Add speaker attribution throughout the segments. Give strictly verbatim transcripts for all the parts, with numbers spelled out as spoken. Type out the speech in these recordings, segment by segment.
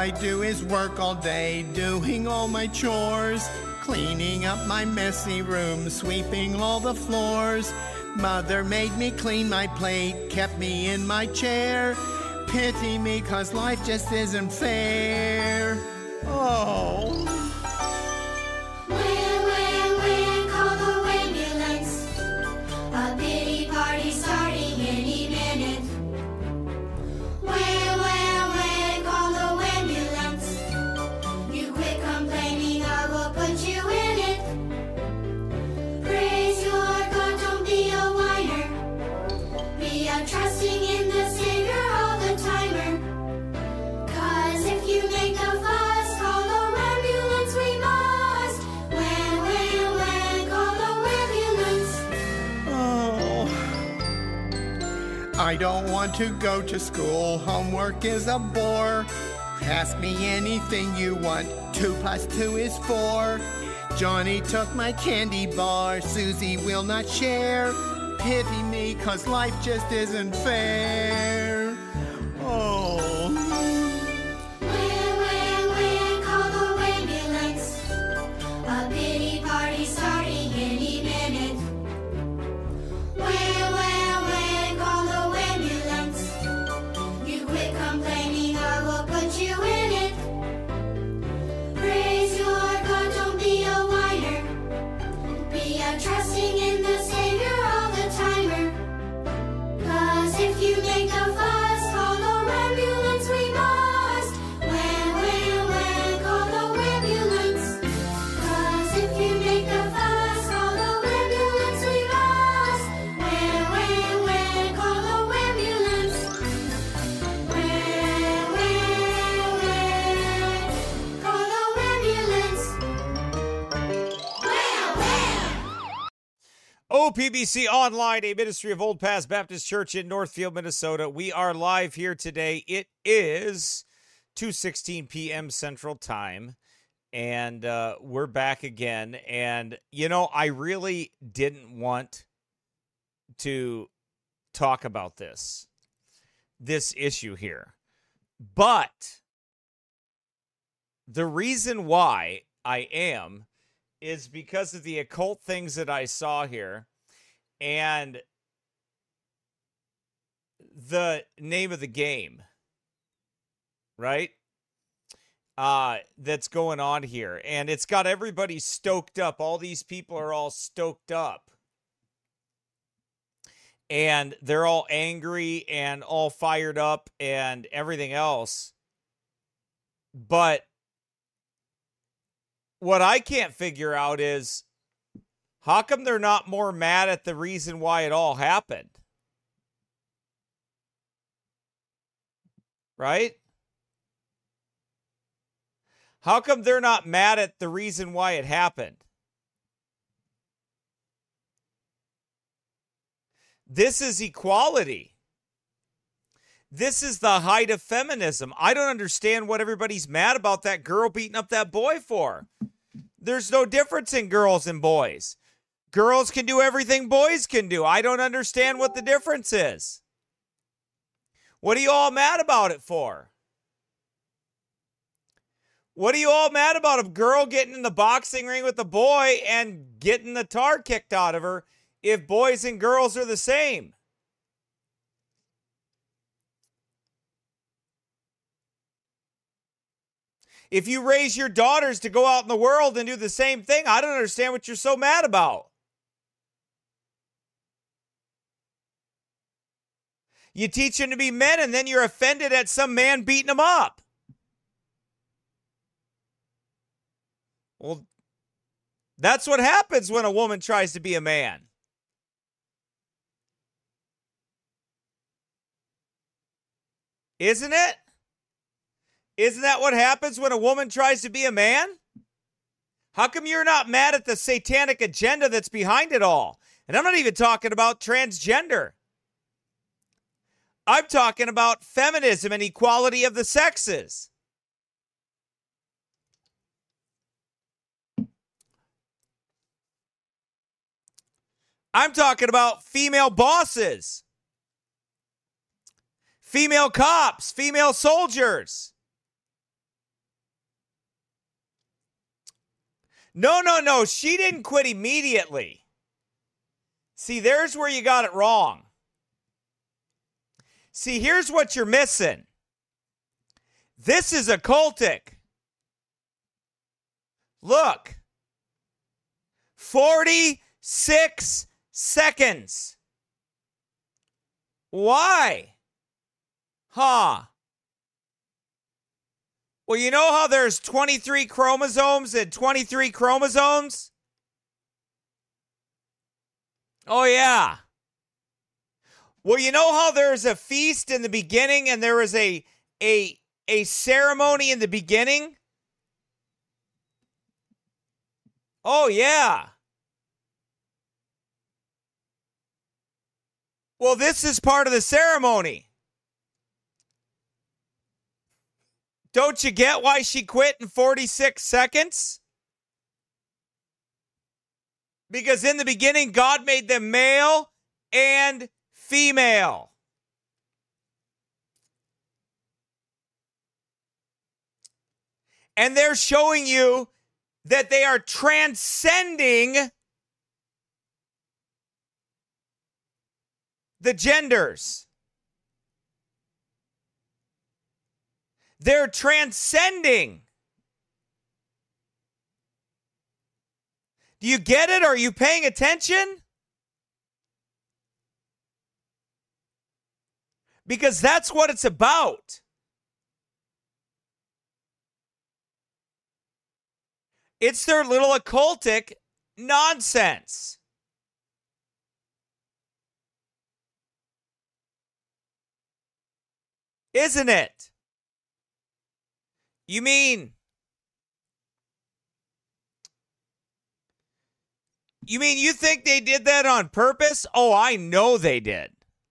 Speaker 1: I do is work all day, doing all my chores, cleaning up my messy room, sweeping all the floors. Mother made me clean my plate, kept me in my chair. Pity me, 'cause life just isn't fair. Oh.
Speaker 2: When, when, when, call the ambulance. A pity party starting any minute. When, when, when, call the ambulance. You quit complaining, I will put you in it. Praise your God, don't be a whiner. Be a trusting in the Savior all the timer. 'Cause if you make a fuss, call the ambulance, we must. When, when, when, call the ambulance.
Speaker 1: Oh. I don't want to go to school. Homework is a bore. Ask me anything you want. Two plus two is four. Johnny took my candy bar. Susie will not share. Pity me, 'cause life just isn't fair. Oh.
Speaker 2: When, when, when, call the ambulance. A pity party starting any minute. When, when, when, call the ambulance. You quit complaining, I will put you in it. Praise your God, don't be a whiner. Be a trusting in the Savior all the timer. 'Cause if you make a fuss, call the ambulance, we must. When, when, when, call the ambulance. 'Cause if you make a fuss, call the ambulance, we must. When, when, when, call the ambulance. When, when, when, call the ambulance. Wham, wham.
Speaker 3: O P B C Online, a ministry of Old Paths Baptist Church in Northfield, Minnesota. We are live here today. It is two sixteen p.m. Central Time, and uh, we're back again. And, you know, I really didn't want to talk about this, this issue here. But the reason why I am is because of the occult things that I saw here and the name of the game, right? Uh, that's going on here. And it's got everybody stoked up. All these people are all stoked up. And they're all angry and all fired up and everything else. But what I can't figure out is, how come they're not more mad at the reason why it all happened? Right? How come they're not mad at the reason why it happened? This is equality. This is the height of feminism. I don't understand what everybody's mad about that girl beating up that boy for. There's no difference in girls and boys. Girls can do everything boys can do. I don't understand what the difference is. What are you all mad about it for? What are you all mad about? A girl getting in the boxing ring with a boy and getting the tar kicked out of her if boys and girls are the same? If you raise your daughters to go out in the world and do the same thing, I don't understand what you're so mad about. You teach them to be men, and then you're offended at some man beating them up. Well, that's what happens when a woman tries to be a man. Isn't it? Isn't that what happens when a woman tries to be a man? How come you're not mad at the satanic agenda that's behind it all? And I'm not even talking about transgender. I'm talking about feminism and equality of the sexes. I'm talking about female bosses, female cops, female soldiers. No, no, no. She didn't quit immediately. See, there's where you got it wrong. See, here's what you're missing. This is occultic. Look. forty-six seconds. Why? Huh. Well, you know how there's twenty-three chromosomes and twenty-three chromosomes? Oh, yeah. Well, you know how there's a feast in the beginning and there is a, a, a ceremony in the beginning? Oh, yeah. Well, this is part of the ceremony. Don't you get why she quit in forty-six seconds? Because in the beginning, God made them male and female. And they're showing you that they are transcending the genders. They're transcending. Do you get it? Are you paying attention? Because that's what it's about. It's their little occultic nonsense. Isn't it? You mean, you mean you think they did that on purpose? Oh, I know they did.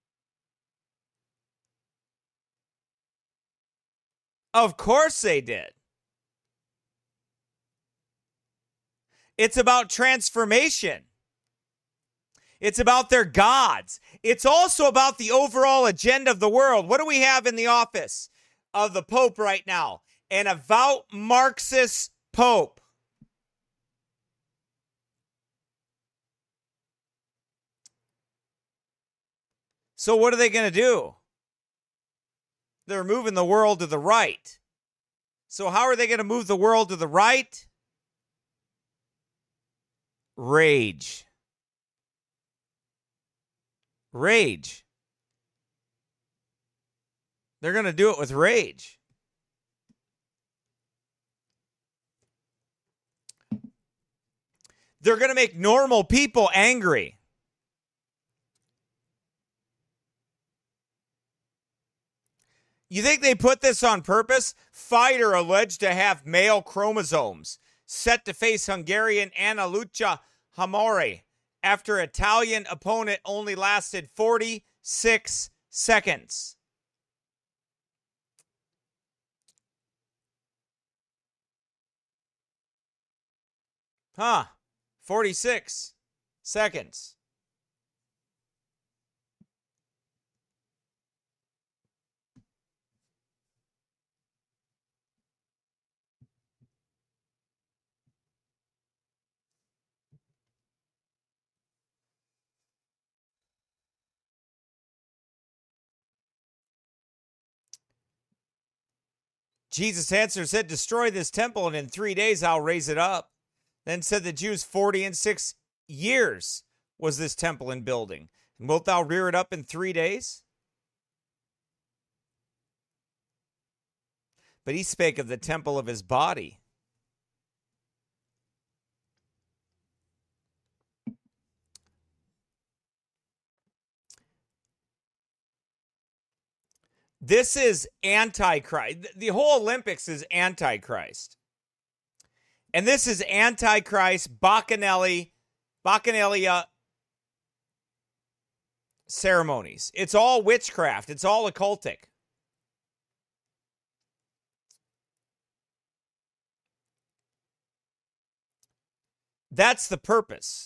Speaker 3: Of course they did. It's about transformation. It's about their gods. It's also about the overall agenda of the world. What do we have in the office of the Pope right now? An avowed Marxist Pope. So what are they going to do? They're moving the world to the right. So how are they going to move the world to the right? Rage. Rage. They're going to do it with rage. They're going to make normal people angry. You think they put this on purpose? Fighter alleged to have male chromosomes. Set to face Hungarian Anna Lucia Hamori after Italian opponent only lasted forty-six seconds. Huh. forty-six seconds. Jesus answered, said, destroy this temple, and in three days I'll raise it up. Then said the Jews, forty and six years was this temple in building. And wilt thou rear it up in three days? But he spake of the temple of his body. This is Antichrist. The whole Olympics is Antichrist. And this is Antichrist, Bacchanali, Bacchanalia ceremonies. It's all witchcraft. It's all occultic. That's the purpose.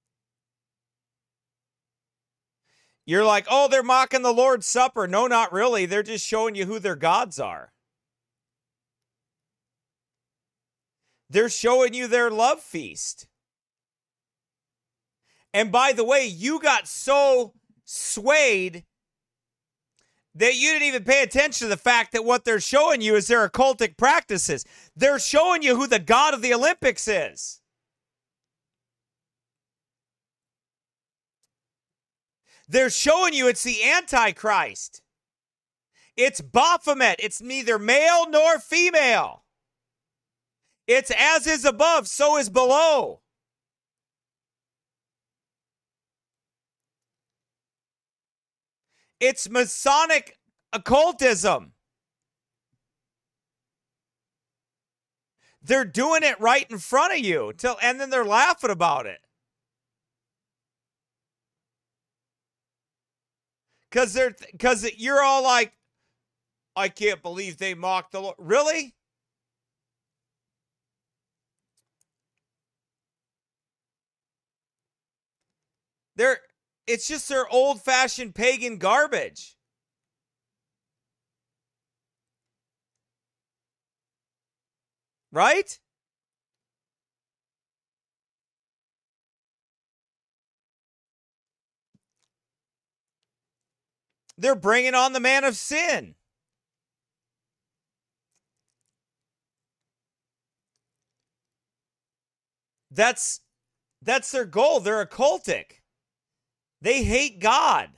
Speaker 3: You're like, oh, they're mocking the Lord's Supper. No, not really. They're just showing you who their gods are. They're showing you their love feast. And by the way, you got so swayed that you didn't even pay attention to the fact that what they're showing you is their occultic practices. They're showing you who the god of the Olympics is. They're showing you it's the Antichrist. It's Baphomet. It's neither male nor female. It's as is above, so is below. It's Masonic occultism. They're doing it right in front of you, till, and then they're laughing about it. Because they're because you're all like, I can't believe they mocked the Lord. Really? They're it's just their old-fashioned pagan garbage. Right? They're bringing on the man of sin. That's that's their goal. They're occultic. They hate God.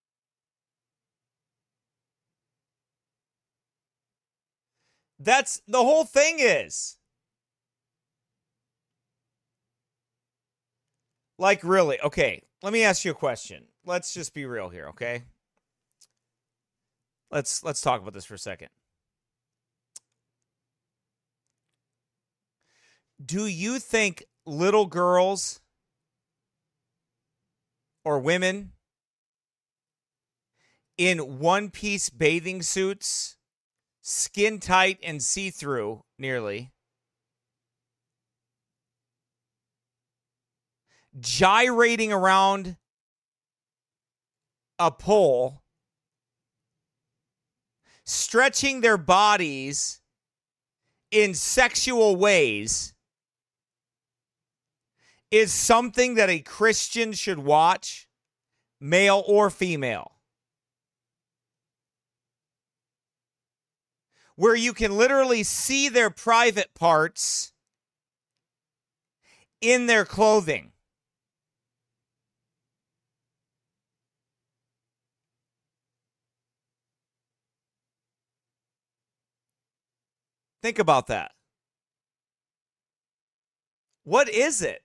Speaker 3: That's the whole thing is. Like, really? Okay, let me ask you a question. Let's just be real here, okay? Let's let's talk about this for a second. Do you think little girls or women in one-piece bathing suits, skin tight and see-through nearly, gyrating around a pole, stretching their bodies in sexual ways is something that a Christian should watch, male or female? Where you can literally see their private parts in their clothing. Think about that. What is it?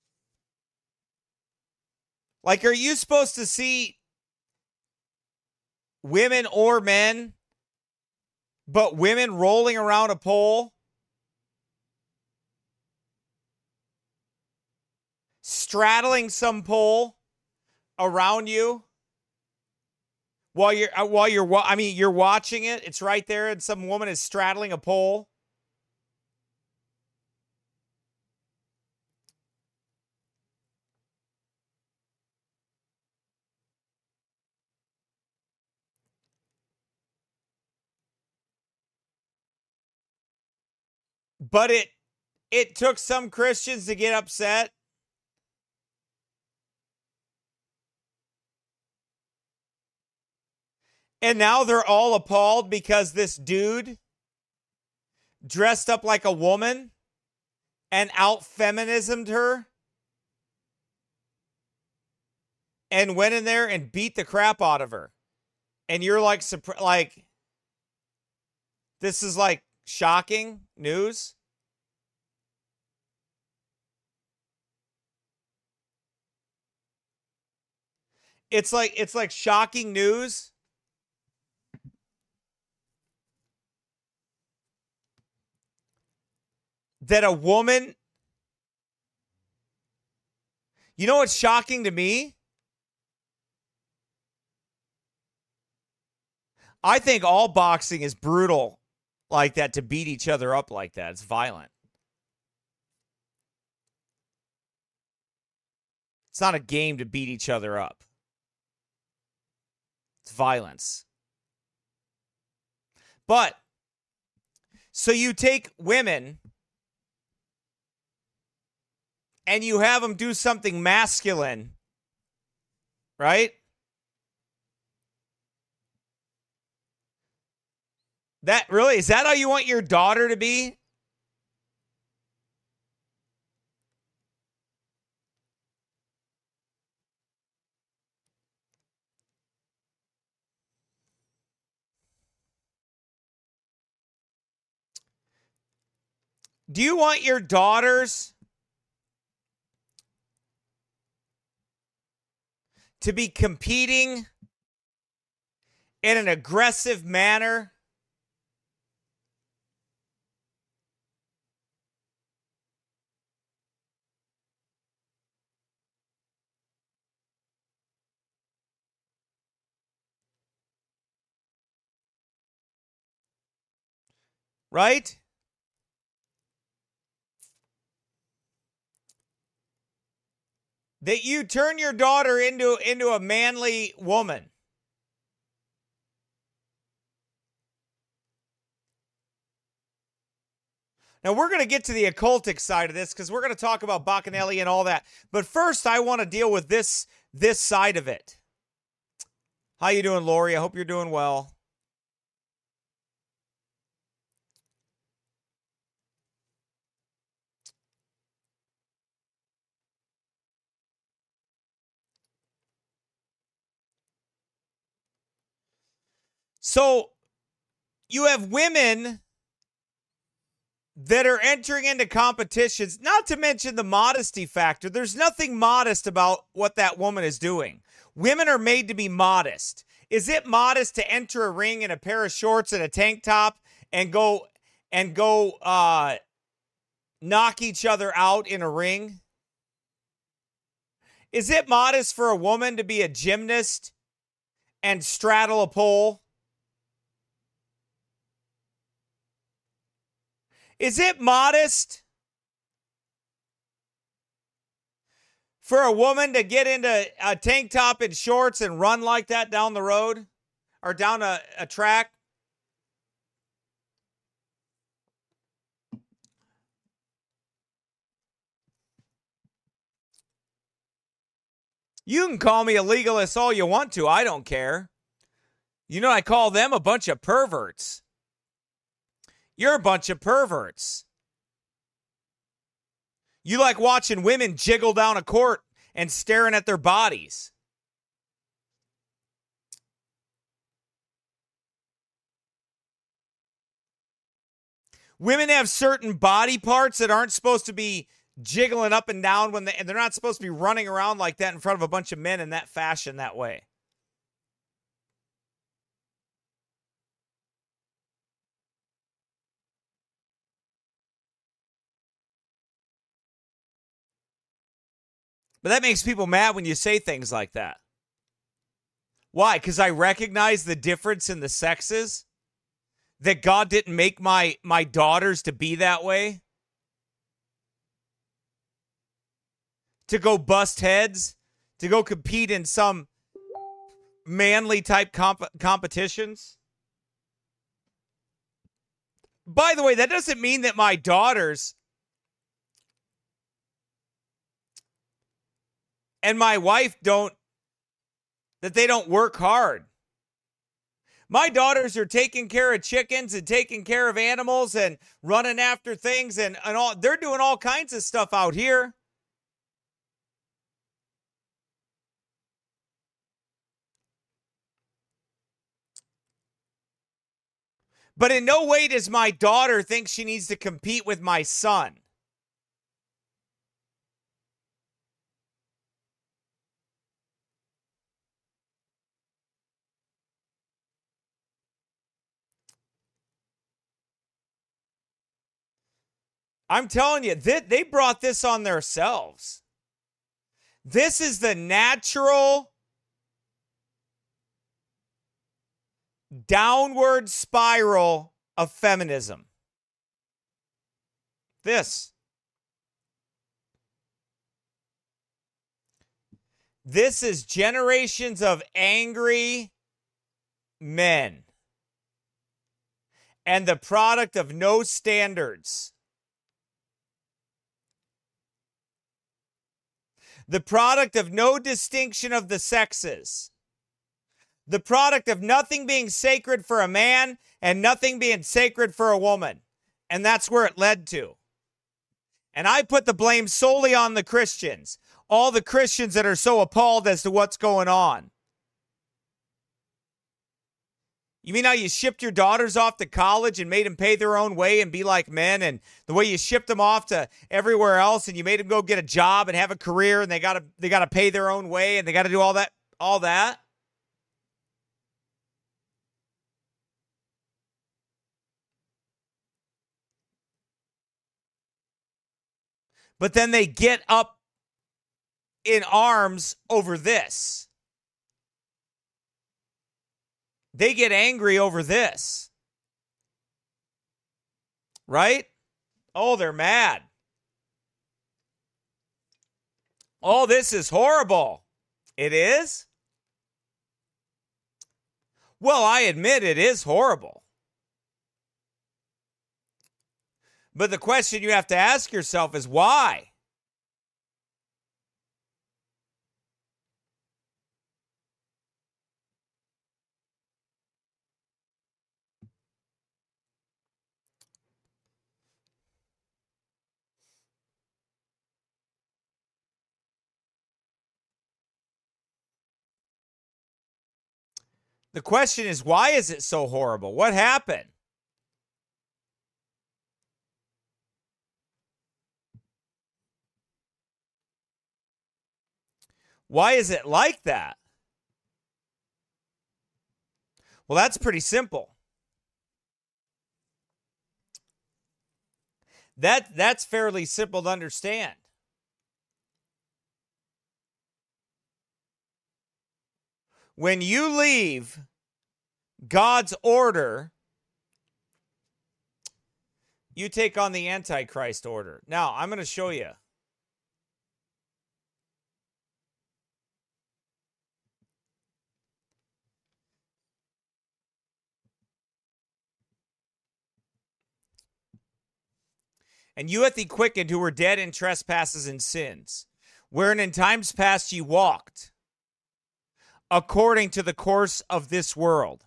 Speaker 3: Like, are you supposed to see women or men, but women rolling around a pole, straddling some pole around you while you're uh, while you're I mean you're watching it, it's right there, and some woman is straddling a pole? But it it took some Christians to get upset. And now they're all appalled because this dude dressed up like a woman and out-feminismed her and went in there and beat the crap out of her. And you're like, like, this is like shocking news. It's like it's like shocking news that a woman, you know what's shocking to me? I think all boxing is brutal like that, to beat each other up like that. It's violent. It's not a game to beat each other up. It's violence. But, so you take women and you have them do something masculine, right? That really, is that how you want your daughter to be? Do you want your daughters to be competing in an aggressive manner? Right? That you turn your daughter into, into a manly woman. Now, we're going to get to the occultic side of this because we're going to talk about Bacchanali and all that. But first, I want to deal with this, this side of it. How you doing, Lori? I hope you're doing well. So, you have women that are entering into competitions, not to mention the modesty factor. There's nothing modest about what that woman is doing. Women are made to be modest. Is it modest to enter a ring in a pair of shorts and a tank top and go and go uh, knock each other out in a ring? Is it modest for a woman to be a gymnast and straddle a pole? Is it modest for a woman to get into a tank top and shorts and run like that down the road or down a, a track? You can call me a legalist all you want to. I don't care. You know, I call them a bunch of perverts. You're a bunch of perverts. You like watching women jiggle down a court and staring at their bodies. Women have certain body parts that aren't supposed to be jiggling up and down when they, and they're not supposed to be running around like that in front of a bunch of men in that fashion that way. But that makes people mad when you say things like that. Why? Because I recognize the difference in the sexes? That God didn't make my, my daughters to be that way? To go bust heads? To go compete in some manly type comp- competitions? By the way, that doesn't mean that my daughters and my wife don't, that they don't work hard. My daughters are taking care of chickens and taking care of animals and running after things and, and all. They're doing all kinds of stuff out here. But in no way does my daughter think she needs to compete with my son. I'm telling you, they, they brought this on themselves. This is the natural downward spiral of feminism. This. This is generations of angry men and the product of no standards. the product of no distinction of the sexes, the product of nothing being sacred for a man and nothing being sacred for a woman. And that's where it led to. And I put the blame solely on the Christians, all the Christians that are so appalled as to what's going on. You mean how you shipped your daughters off to college and made them pay their own way and be like men, and the way you shipped them off to everywhere else and you made them go get a job and have a career, and they got to they got to pay their own way and they got to do all that all that? But then they get up in arms over this. They get angry over this. Right? Oh, they're mad. Oh, this is horrible. It is? Well, I admit it is horrible. But the question you have to ask yourself is why? The question is, why is it so horrible? What happened? Why is it like that? Well, that's pretty simple. That, that's fairly simple to understand. When you leave God's order, you take on the Antichrist order. Now, I'm going to show you. And you hath he quickened who were dead in trespasses and sins, wherein in times past ye walked, according to the course of this world,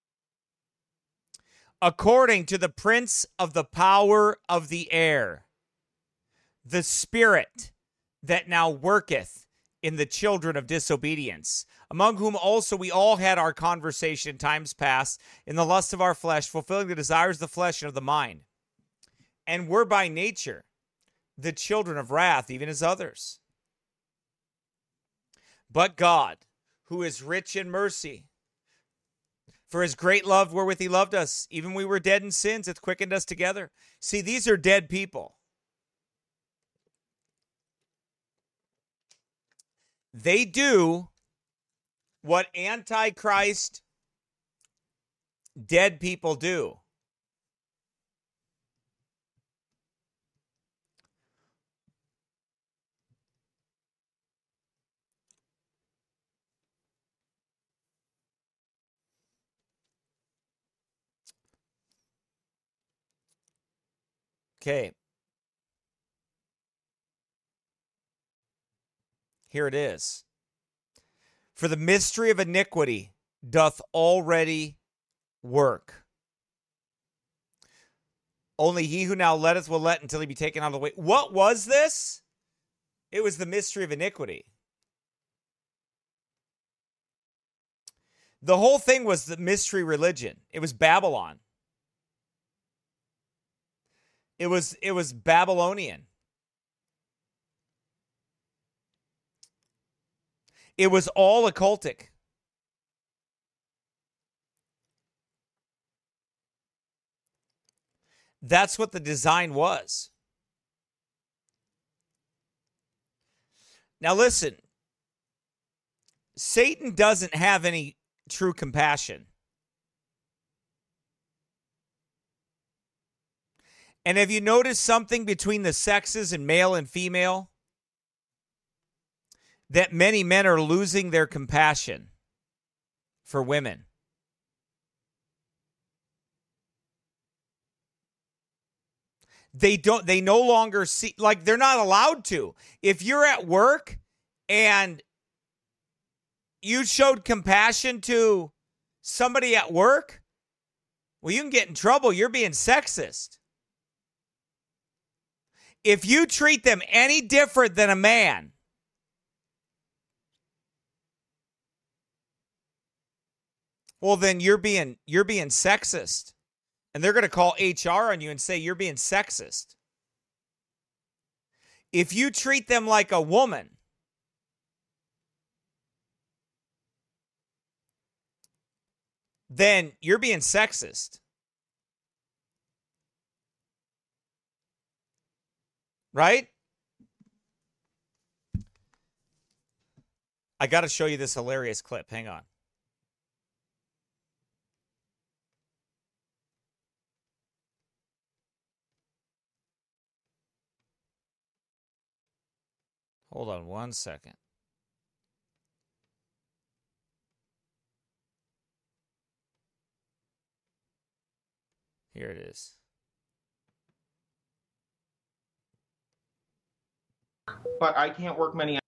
Speaker 3: according to the prince of the power of the air, the spirit that now worketh in the children of disobedience, among whom also we all had our conversation in times past, in the lust of our flesh, fulfilling the desires of the flesh and of the mind. And were by nature the children of wrath, even as others. But God, who is rich in mercy, for his great love wherewith he loved us, even we were dead in sins, hath quickened us together. See, these are dead people. They do what Antichrist dead people do. Okay. Here it is. For the mystery of iniquity doth already work. Only he who now letteth will let until he be taken out of the way. What was this? It was the mystery of iniquity. The whole thing was the mystery religion. It was Babylon. It was it was Babylonian. It was all occultic. That's what the design was. Now listen, Satan doesn't have any true compassion. And have you noticed something between the sexes and male and female? That many men are losing their compassion for women. They don't, they no longer see, like they're not allowed to. If you're at work and you showed compassion to somebody at work, well, you can get in trouble. You're being sexist. If you treat them any different than a man, well, then you're being you're being sexist. And they're going to call H R on you and say you're being sexist. If you treat them like a woman, then you're being sexist. Right? I got to show you this hilarious clip. Hang on. Hold on one second. Here it is.
Speaker 4: But I can't work many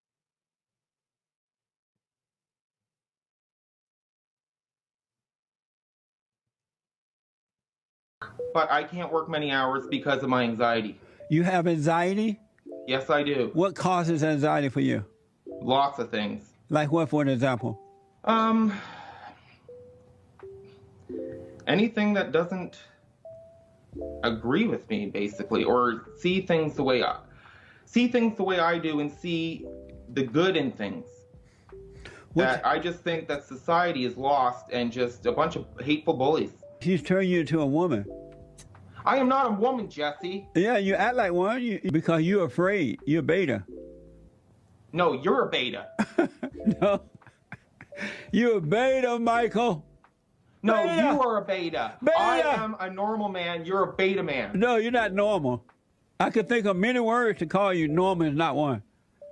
Speaker 4: But I can't work many hours because of my anxiety.
Speaker 5: You have anxiety?
Speaker 4: Yes, I do.
Speaker 5: What causes anxiety for you?
Speaker 4: Lots of things.
Speaker 5: Like what, for an example?
Speaker 4: Um, anything that doesn't agree with me, basically, or see things the way I see things the way I do, and see the good in things.
Speaker 5: What?
Speaker 4: That I just think that society is lost and just a bunch of hateful bullies.
Speaker 5: She's turned you into a woman.
Speaker 4: I am not a woman, Jesse.
Speaker 5: Yeah, you act like one you, because you're afraid. You're beta.
Speaker 4: No, you're a beta.
Speaker 5: No. You're a beta, Michael.
Speaker 4: No,
Speaker 5: Beta.
Speaker 4: you are a beta.
Speaker 5: Beta.
Speaker 4: I am a normal man. You're a beta man.
Speaker 5: No, you're not normal. I could think of many words to call you. Normal is not one.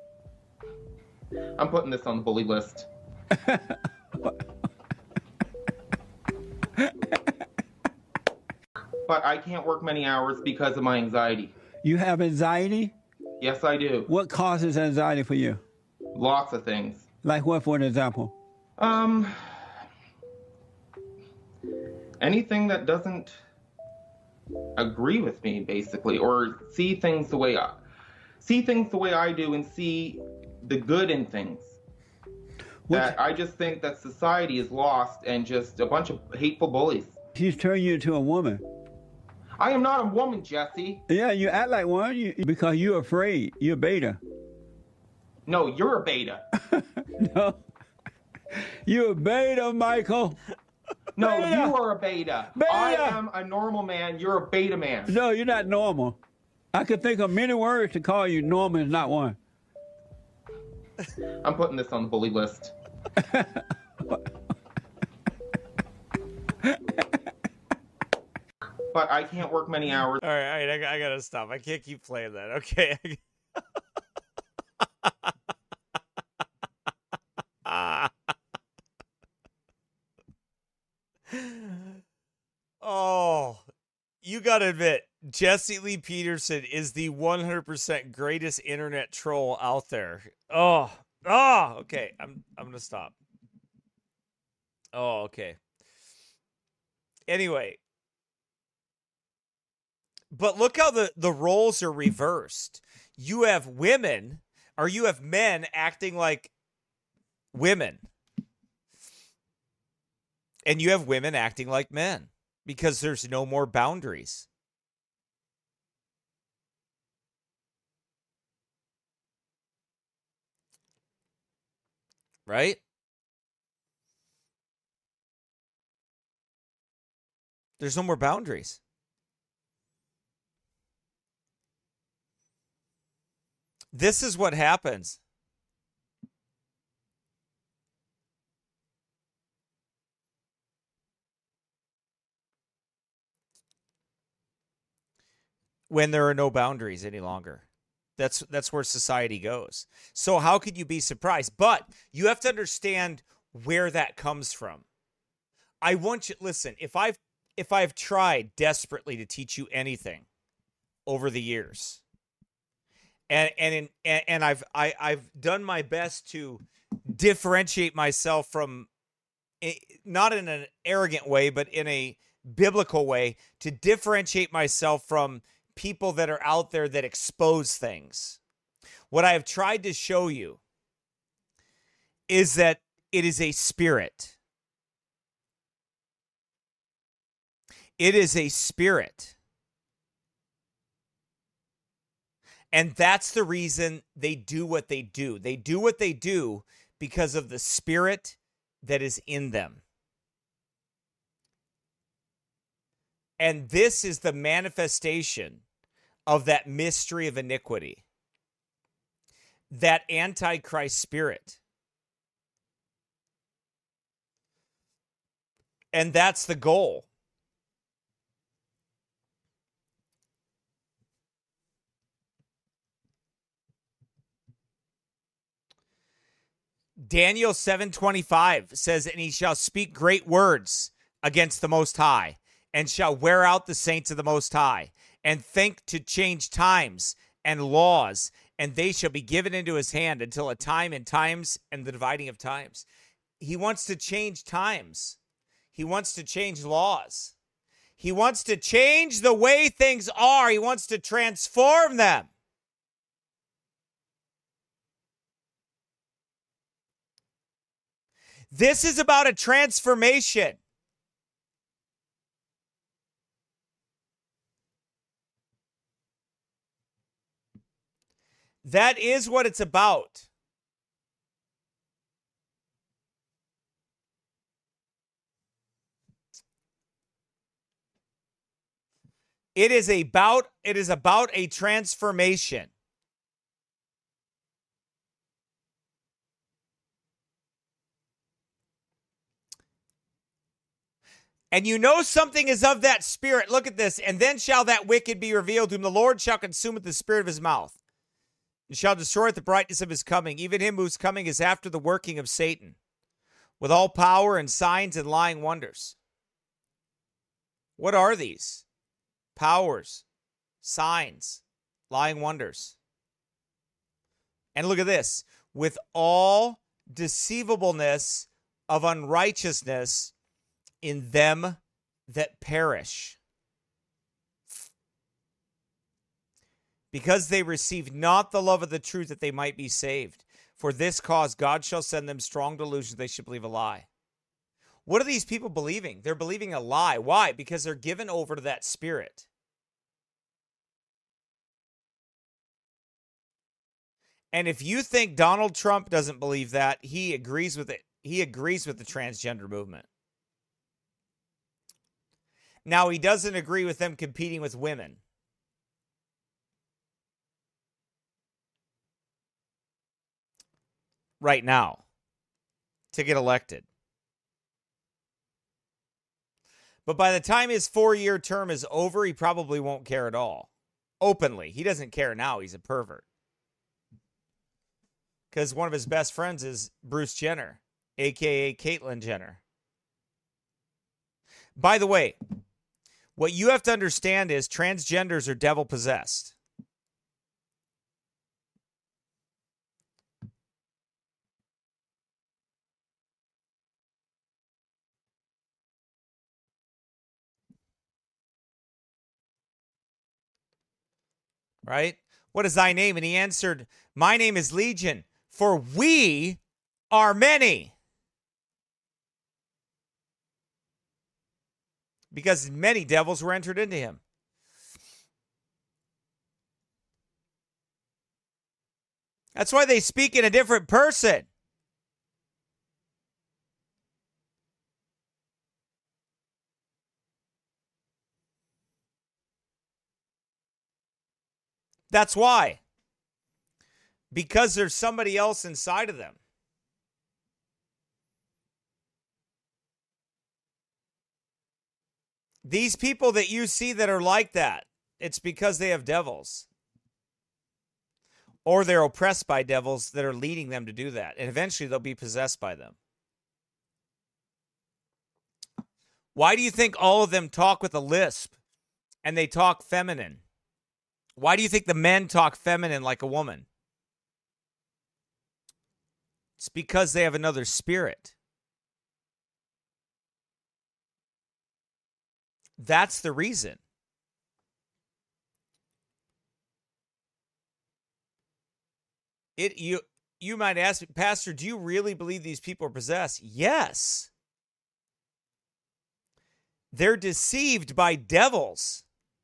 Speaker 4: I'm putting this on the bully list. But I can't work many hours because of my anxiety.
Speaker 5: You have anxiety?
Speaker 4: Yes, I do.
Speaker 5: What causes anxiety for you?
Speaker 4: Lots of things.
Speaker 5: Like what, for an example?
Speaker 4: Um, anything that doesn't agree with me, basically, or see things the way I see things the way I do, and see the good in things.
Speaker 5: What?
Speaker 4: That I just think that society is lost and just a bunch of hateful bullies.
Speaker 5: She's turned you into a woman.
Speaker 4: I am not a woman, Jesse.
Speaker 5: Yeah, you act like one you, because you're afraid. You're beta.
Speaker 4: No, you're a beta.
Speaker 5: No. You're a beta, Michael.
Speaker 4: No,
Speaker 5: Beta.
Speaker 4: you are a beta.
Speaker 5: Beta.
Speaker 4: I am a normal man. You're a beta man.
Speaker 5: No, you're not normal. I could think of many words to call you. Normal is not one.
Speaker 4: I'm putting this on the bully list. But I can't work many hours.
Speaker 3: All right, all right, I, I gotta stop. I can't keep playing that. Okay. Oh, you gotta admit, Jesse Lee Peterson is the one hundred percent greatest internet troll out there. Oh, oh, okay. I'm I'm gonna stop. Oh, okay. Anyway. But look how the, the roles are reversed. You have women, or you have men acting like women. And you have women acting like men because there's no more boundaries. Right? There's no more boundaries. This is what happens. When there are no boundaries any longer. That's that's where society goes. So how could you be surprised? But you have to understand where that comes from. I want you listen, if I've if I've tried desperately to teach you anything over the years, And and in, and, and I've I, I've done my best to differentiate myself from, not in an arrogant way, but in a biblical way, to differentiate myself from people that are out there that expose things. What I have tried to show you is that it is a spirit. It is a spirit. And that's the reason they do what they do. They do what they do because of the spirit that is in them. And this is the manifestation of that mystery of iniquity, that Antichrist spirit. And that's the goal. Daniel seven twenty-five says, and he shall speak great words against the Most High, and shall wear out the saints of the Most High, and think to change times and laws, and they shall be given into his hand until a time and times and the dividing of times. He wants to change times. He wants to change laws. He wants to change the way things are. He wants to transform them. This is about a transformation. That is what it's about. It is about, it is about a transformation. And you know something is of that spirit. Look at this. And then shall that wicked be revealed, whom the Lord shall consume with the spirit of his mouth, and shall destroy at the brightness of his coming, even him whose coming is after the working of Satan, with all power and signs and lying wonders. What are these? Powers, signs, lying wonders. And look at this. With all deceivableness of unrighteousness in them that perish, because they received not the love of the truth that they might be saved. For this cause God shall send them strong delusions, they should believe a lie. What are these people believing? They're believing a lie. Why? Because they're given over to that spirit. And if you think Donald Trump doesn't believe that, he agrees with it. He agrees with the transgender movement. Now, he doesn't agree with them competing with women. Right now, to get elected. But by the time his four-year term is over, he probably won't care at all. Openly. He doesn't care now. He's a pervert. Because one of his best friends is Bruce Jenner, a k a. Caitlyn Jenner. By the way, what you have to understand is transgenders are devil-possessed. Right? What is thy name? And he answered, my name is Legion, for we are many. Because many devils were entered into him. That's why they speak in a different person. That's why. Because there's somebody else inside of them. These people that you see that are like that, it's because they have devils. Or they're oppressed by devils that are leading them to do that. And eventually they'll be possessed by them. Why do you think all of them talk with a lisp and they talk feminine? Why do you think the men talk feminine like a woman? It's because they have another spirit. That's the reason. It you you might ask me, Pastor, do you really believe these people are possessed? Yes. They're deceived by devils.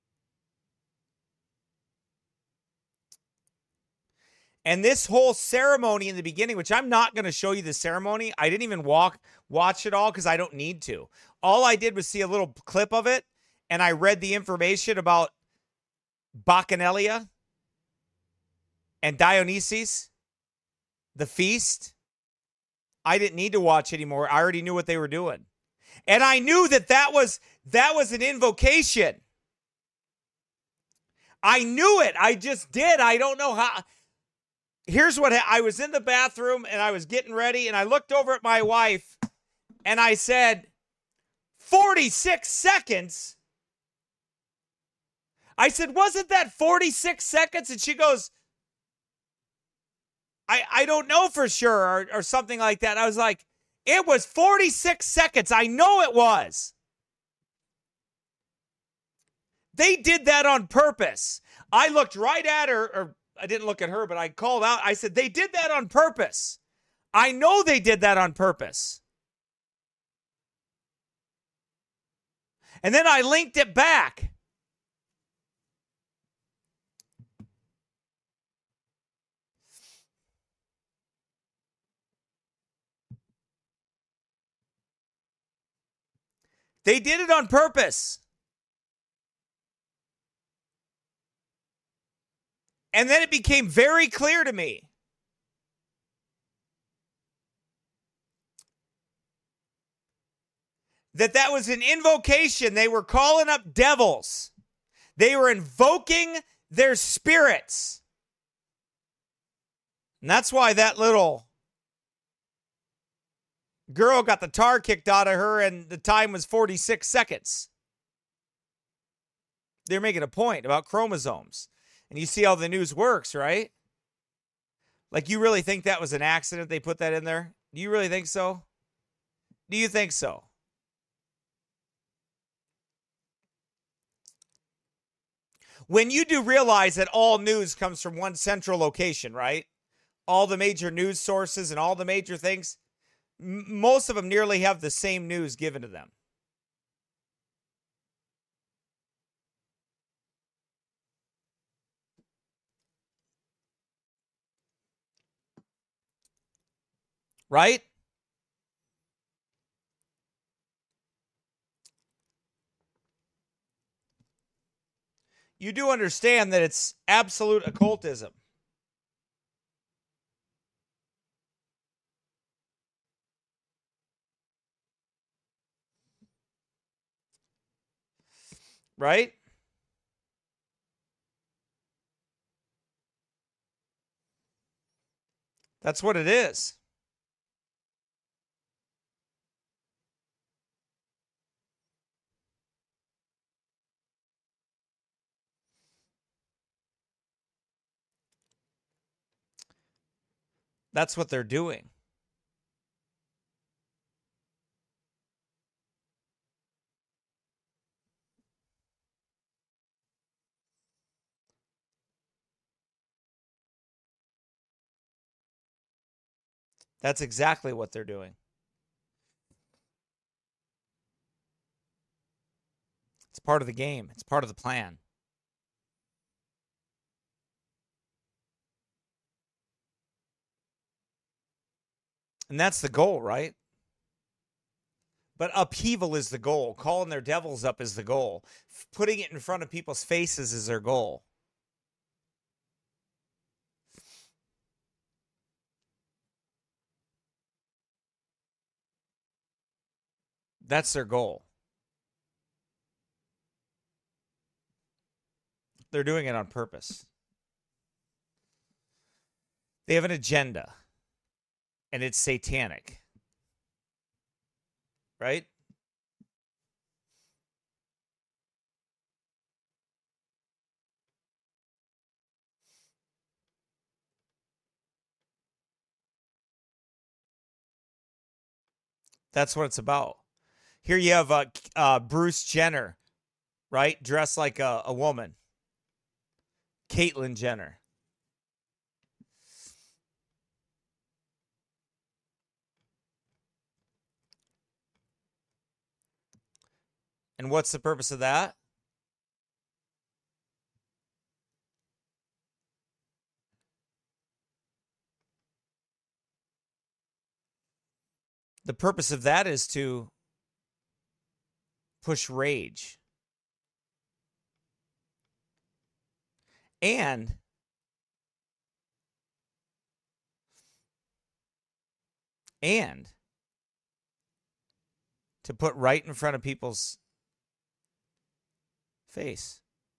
Speaker 3: And this whole ceremony in the beginning, which I'm not going to show you the ceremony. I didn't even walk watch it all because I don't need to. All I did was see a little clip of it, and I read the information about Bacchanalia and Dionysus, the feast. I didn't need to watch anymore. I already knew what they were doing. And I knew that that was, that was an invocation. I knew it. I just did. I don't know how. Here's what I was in the bathroom and I was getting ready and I looked over at my wife and I said, forty-six seconds? I said, wasn't that forty-six seconds? And she goes, I, I don't know for sure, or, or something like that. I was like, it was forty-six seconds. I know it was. They did that on purpose. I looked right at her, or I didn't look at her, but I called out. I said, they did that on purpose. I know they did that on purpose. And then I linked it back. They did it on purpose. And then it became very clear to me that that was an invocation. They were calling up devils. They were invoking their spirits. And that's why that little girl got the tar kicked out of her and the time was forty-six seconds. They're making a point about chromosomes. And you see how the news works, right? Like, you really think that was an accident they put that in there? Do you really think so? Do you think so? When you do realize that all news comes from one central location, right? All the major news sources and all the major things, m- most of them nearly have the same news given to them. Right? You do understand that it's absolute occultism. Right? That's what it is. That's what they're doing. That's exactly what they're doing. It's part of the game. It's part of the plan. And that's the goal, right? But upheaval is the goal. Calling their devils up is the goal. Putting it in front of people's faces is their goal. That's their goal. They're doing it on purpose. They have an agenda, and it's satanic. Right? That's what it's about. Here you have uh, uh, Bruce Jenner, right? Dressed like a, a woman. Caitlyn Jenner. And what's the purpose of that? The purpose of that is to push rage. And and to put right in front of people's face.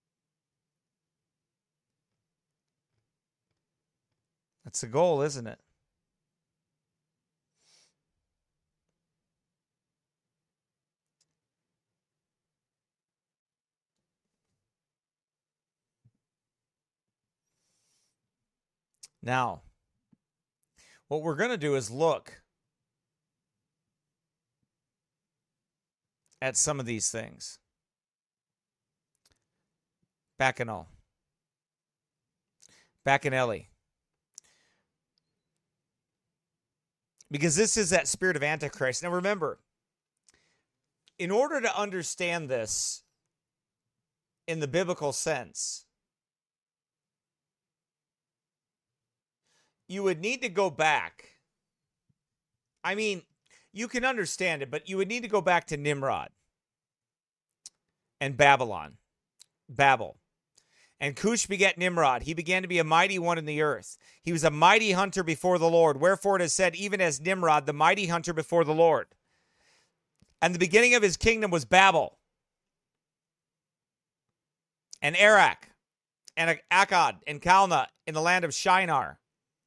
Speaker 3: That's the goal, isn't it? Now, what we're going to do is look at some of these things. Bacchanal. Bacchanelli. Because this is that spirit of Antichrist. Now remember, in order to understand this in the biblical sense, you would need to go back. I mean, you can understand it, but you would need to go back to Nimrod and Babylon. Babel. And Cush begat Nimrod. He began to be a mighty one in the earth. He was a mighty hunter before the Lord. Wherefore it is said, even as Nimrod, the mighty hunter before the Lord. And the beginning of his kingdom was Babel. And Erech. And Akkad. And Calneh in the land of Shinar.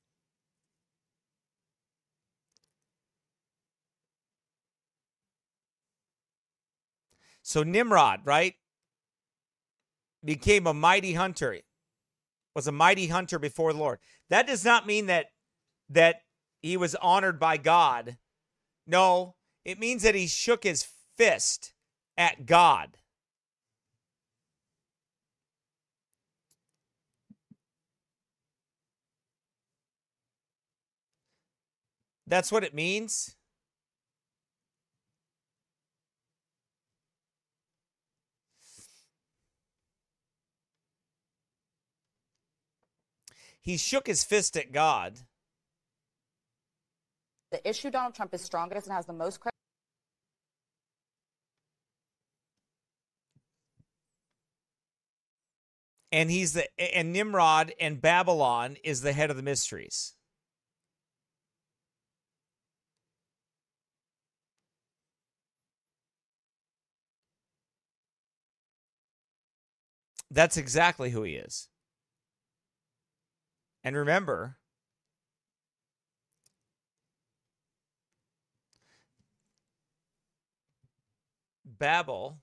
Speaker 3: So Nimrod, right, became a mighty hunter, was a mighty hunter before the Lord. That does not mean that, that he was honored by God. No, it means that he shook his fist at God. That's what it means. He shook his fist at God.
Speaker 6: The issue Donald Trump is strongest and has the most credit.
Speaker 3: And he's the and Nimrod and Babylon is the head of the mysteries. That's exactly who he is. And remember, Babel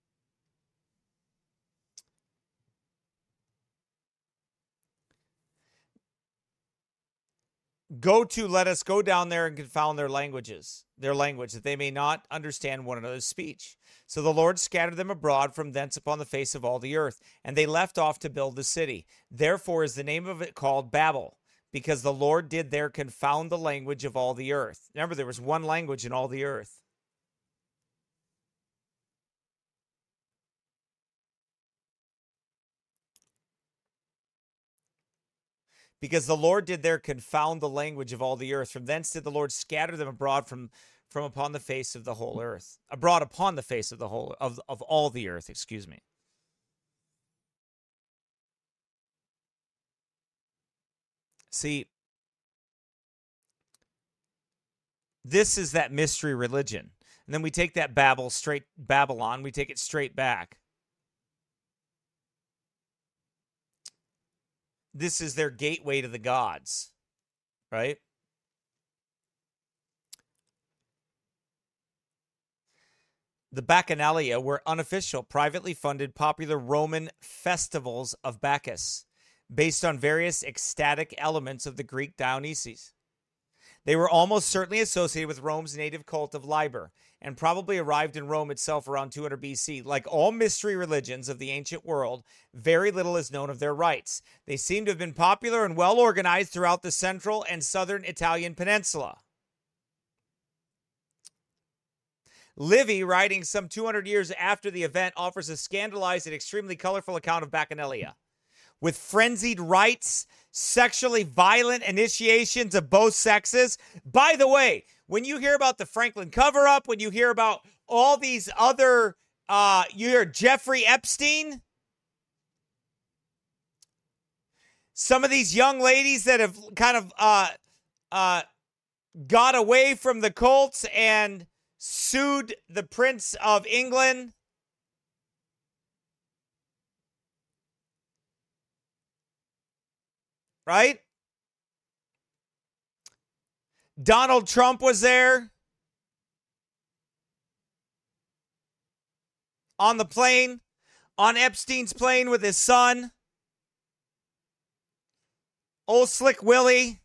Speaker 3: go to, let us go down there and confound their languages, their language, that they may not understand one another's speech. So the Lord scattered them abroad from thence upon the face of all the earth, and they left off to build the city. Therefore is the name of it called Babel, because the Lord did there confound the language of all the earth. Remember, there was one language in all the earth. Because the Lord did there confound the language of all the earth. From thence did the Lord scatter them abroad from from upon the face of the whole earth. Abroad upon the face of the whole, of, of all the earth, excuse me. See, this is that mystery religion. And then we take that Babel straight, Babylon, we take it straight back. This is their gateway to the gods, right? The Bacchanalia were unofficial, privately funded, popular Roman festivals of Bacchus, based on various ecstatic elements of the Greek Dionysus. They were almost certainly associated with Rome's native cult of Liber, and probably arrived in Rome itself around two hundred B C. Like all mystery religions of the ancient world, very little is known of their rites. They seem to have been popular and well organized throughout the central and southern Italian peninsula. Livy, writing some two hundred years after the event, offers a scandalized and extremely colorful account of Bacchanalia. With frenzied rites, sexually violent initiations of both sexes. By the way, when you hear about the Franklin cover-up, when you hear about all these other, uh, you hear Jeffrey Epstein, some of these young ladies that have kind of uh, uh, got away from the cults and sued the Prince of England. Right? Donald Trump was there on the plane, on Epstein's plane with his son. Old Slick Willie.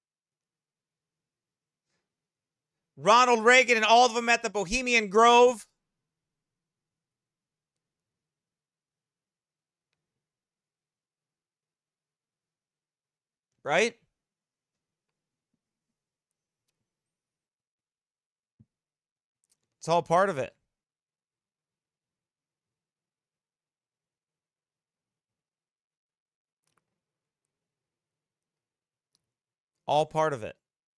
Speaker 3: Ronald Reagan and all of them at the Bohemian Grove. Right? It's all part of it. All part of it.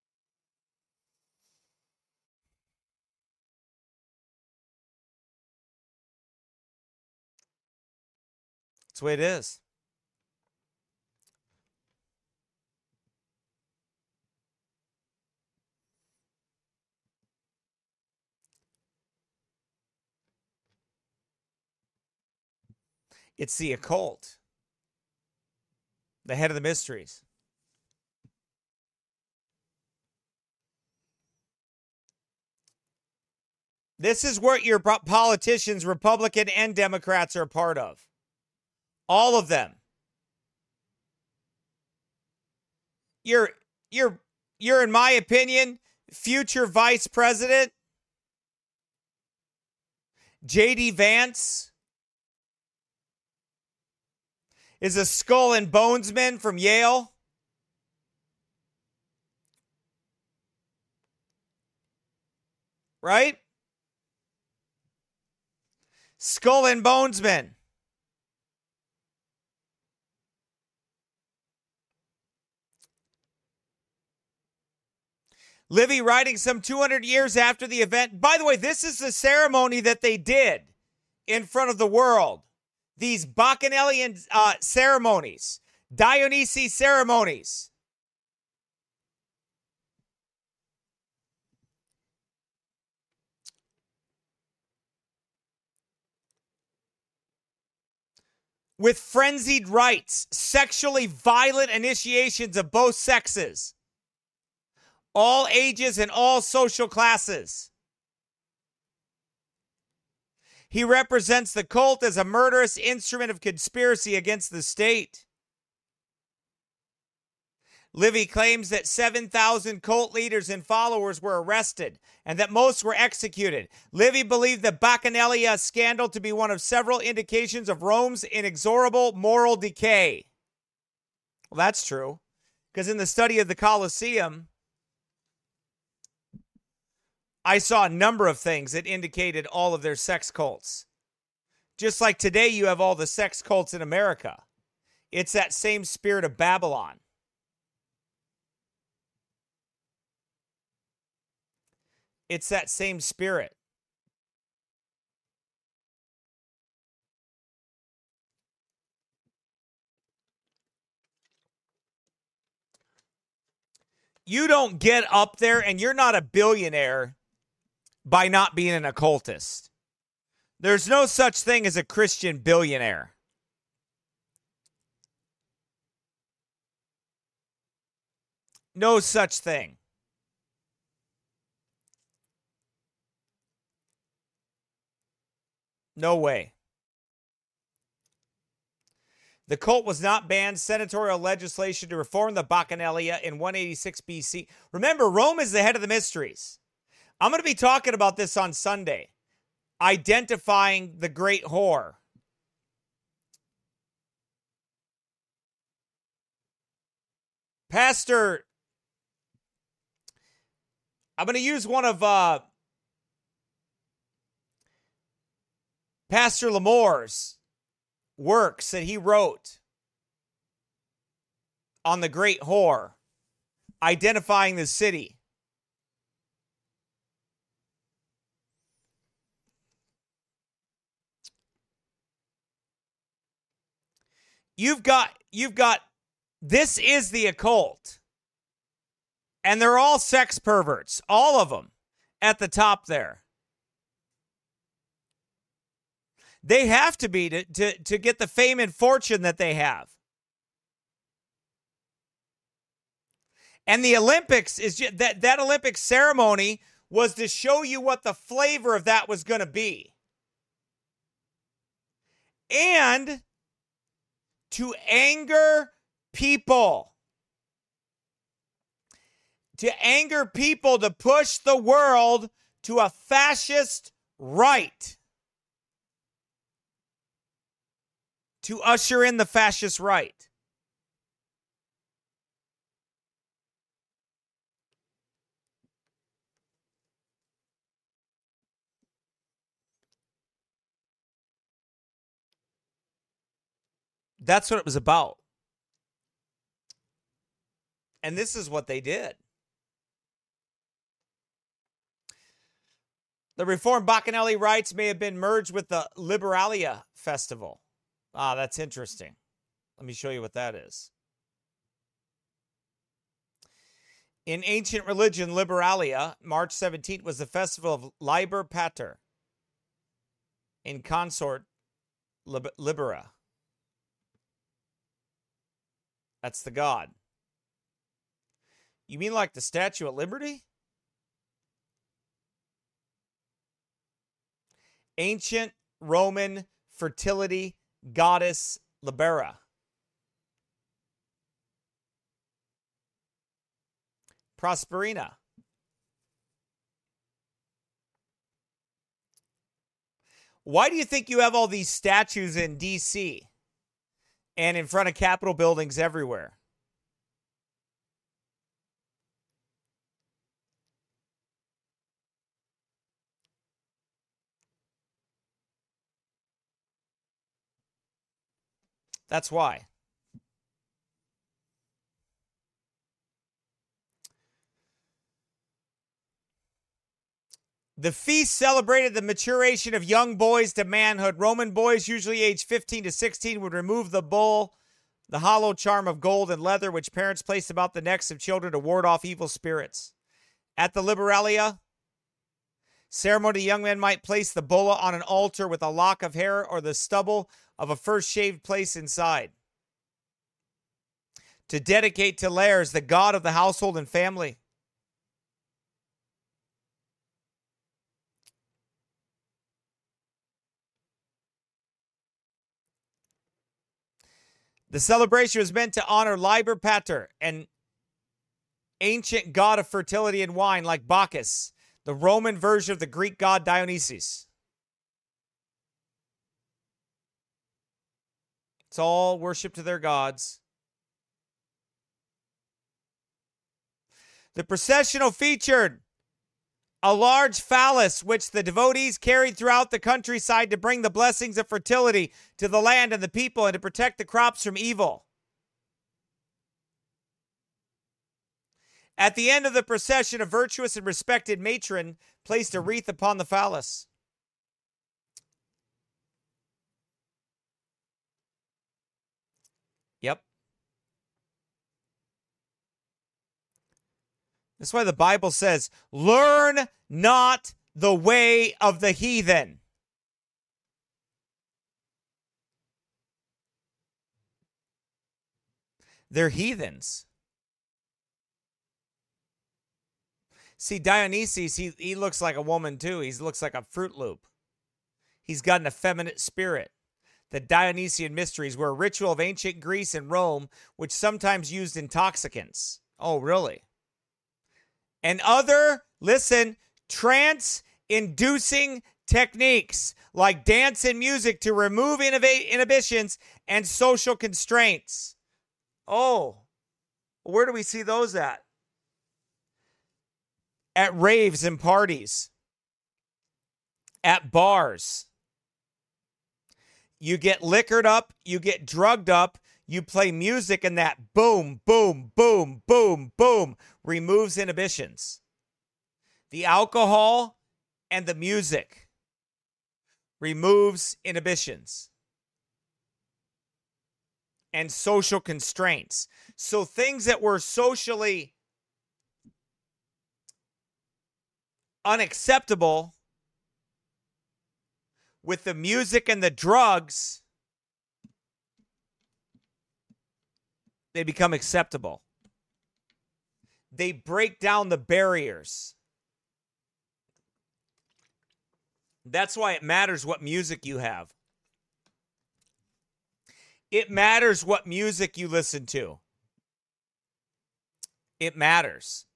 Speaker 3: That's the way it is. It's the occult. The head of the mysteries. This is what your politicians, Republican and Democrats, are a part of. All of them. You're, you're, you're, in my opinion, future vice president, J D Vance, is a skull and bonesman from Yale. Right? Skull and bonesman. Livy, writing some two hundred years after the event. By the way, this is the ceremony that they did in front of the world. These Bacchanalian uh, ceremonies, Dionysus ceremonies. With frenzied rites, sexually violent initiations of both sexes, all ages and all social classes. He represents the cult as a murderous instrument of conspiracy against the state. Livy claims that seven thousand cult leaders and followers were arrested and that most were executed. Livy believed the Bacchanalia scandal to be one of several indications of Rome's inexorable moral decay. Well, that's true, because in the study of the Colosseum, I saw a number of things that indicated all of their sex cults. Just like today you have all the sex cults in America. It's that same spirit of Babylon. It's that same spirit. You don't get up there, and you're not a billionaire by not being an occultist. There's no such thing as a Christian billionaire. No such thing. No way. The cult was not banned. Senatorial legislation to reform the Bacchanalia in one eighty-six B C. Remember, Rome is the head of the mysteries. I'm going to be talking about this on Sunday. Identifying the great whore. Pastor, I'm going to use one of uh, Pastor Lamore's works that he wrote on the great whore, identifying the city. You've got, you've got, this is the occult. And they're all sex perverts, all of them at the top there. They have to be to, to, to get the fame and fortune that they have. And the Olympics is just, that that Olympic ceremony was to show you what the flavor of that was going to be. And to anger people. To anger people to push the world to a fascist right. To usher in the fascist right. That's what it was about. And this is what they did. The Reformed Bacchanali rites may have been merged with the Liberalia festival. Ah, that's interesting. Let me show you what that is. In ancient religion, Liberalia, March seventeenth, was the festival of Liber Pater. In consort, Lib- Libera. That's the god. You mean like the Statue of Liberty? Ancient Roman fertility goddess Libera. Prosperina. Why do you think you have all these statues in D C and in front of Capitol buildings everywhere? That's why. The feast celebrated the maturation of young boys to manhood. Roman boys, usually aged fifteen to sixteen, would remove the bull, the hollow charm of gold and leather, which parents placed about the necks of children to ward off evil spirits. At the Liberalia ceremony, young men might place the bulla on an altar with a lock of hair or the stubble of a first shaved place inside, to dedicate to Lares, the god of the household and family. The celebration was meant to honor Liber Pater, an ancient god of fertility and wine like Bacchus, the Roman version of the Greek god Dionysus. It's all worship to their gods. The processional featured a large phallus, which the devotees carried throughout the countryside to bring the blessings of fertility to the land and the people and to protect the crops from evil. At the end of the procession, a virtuous and respected matron placed a wreath upon the phallus. Yep. That's why the Bible says, learn not the way of the heathen. They're heathens. See, Dionysus, he, he looks like a woman too. He looks like a Fruit Loop. He's got an effeminate spirit. The Dionysian mysteries were a ritual of ancient Greece and Rome, which sometimes used intoxicants. Oh, really? And other, listen, trance-inducing techniques like dance and music to remove inhibi- inhibitions and social constraints. Oh, where do we see those at? At raves and parties. At bars. You get liquored up, you get drugged up, you play music, and that boom, boom, boom, boom, boom removes inhibitions. The alcohol and the music removes inhibitions and social constraints. So things that were socially unacceptable with the music and the drugs, they become acceptable. They break down the barriers. That's why it matters what music you have. It matters what music you listen to. It matters.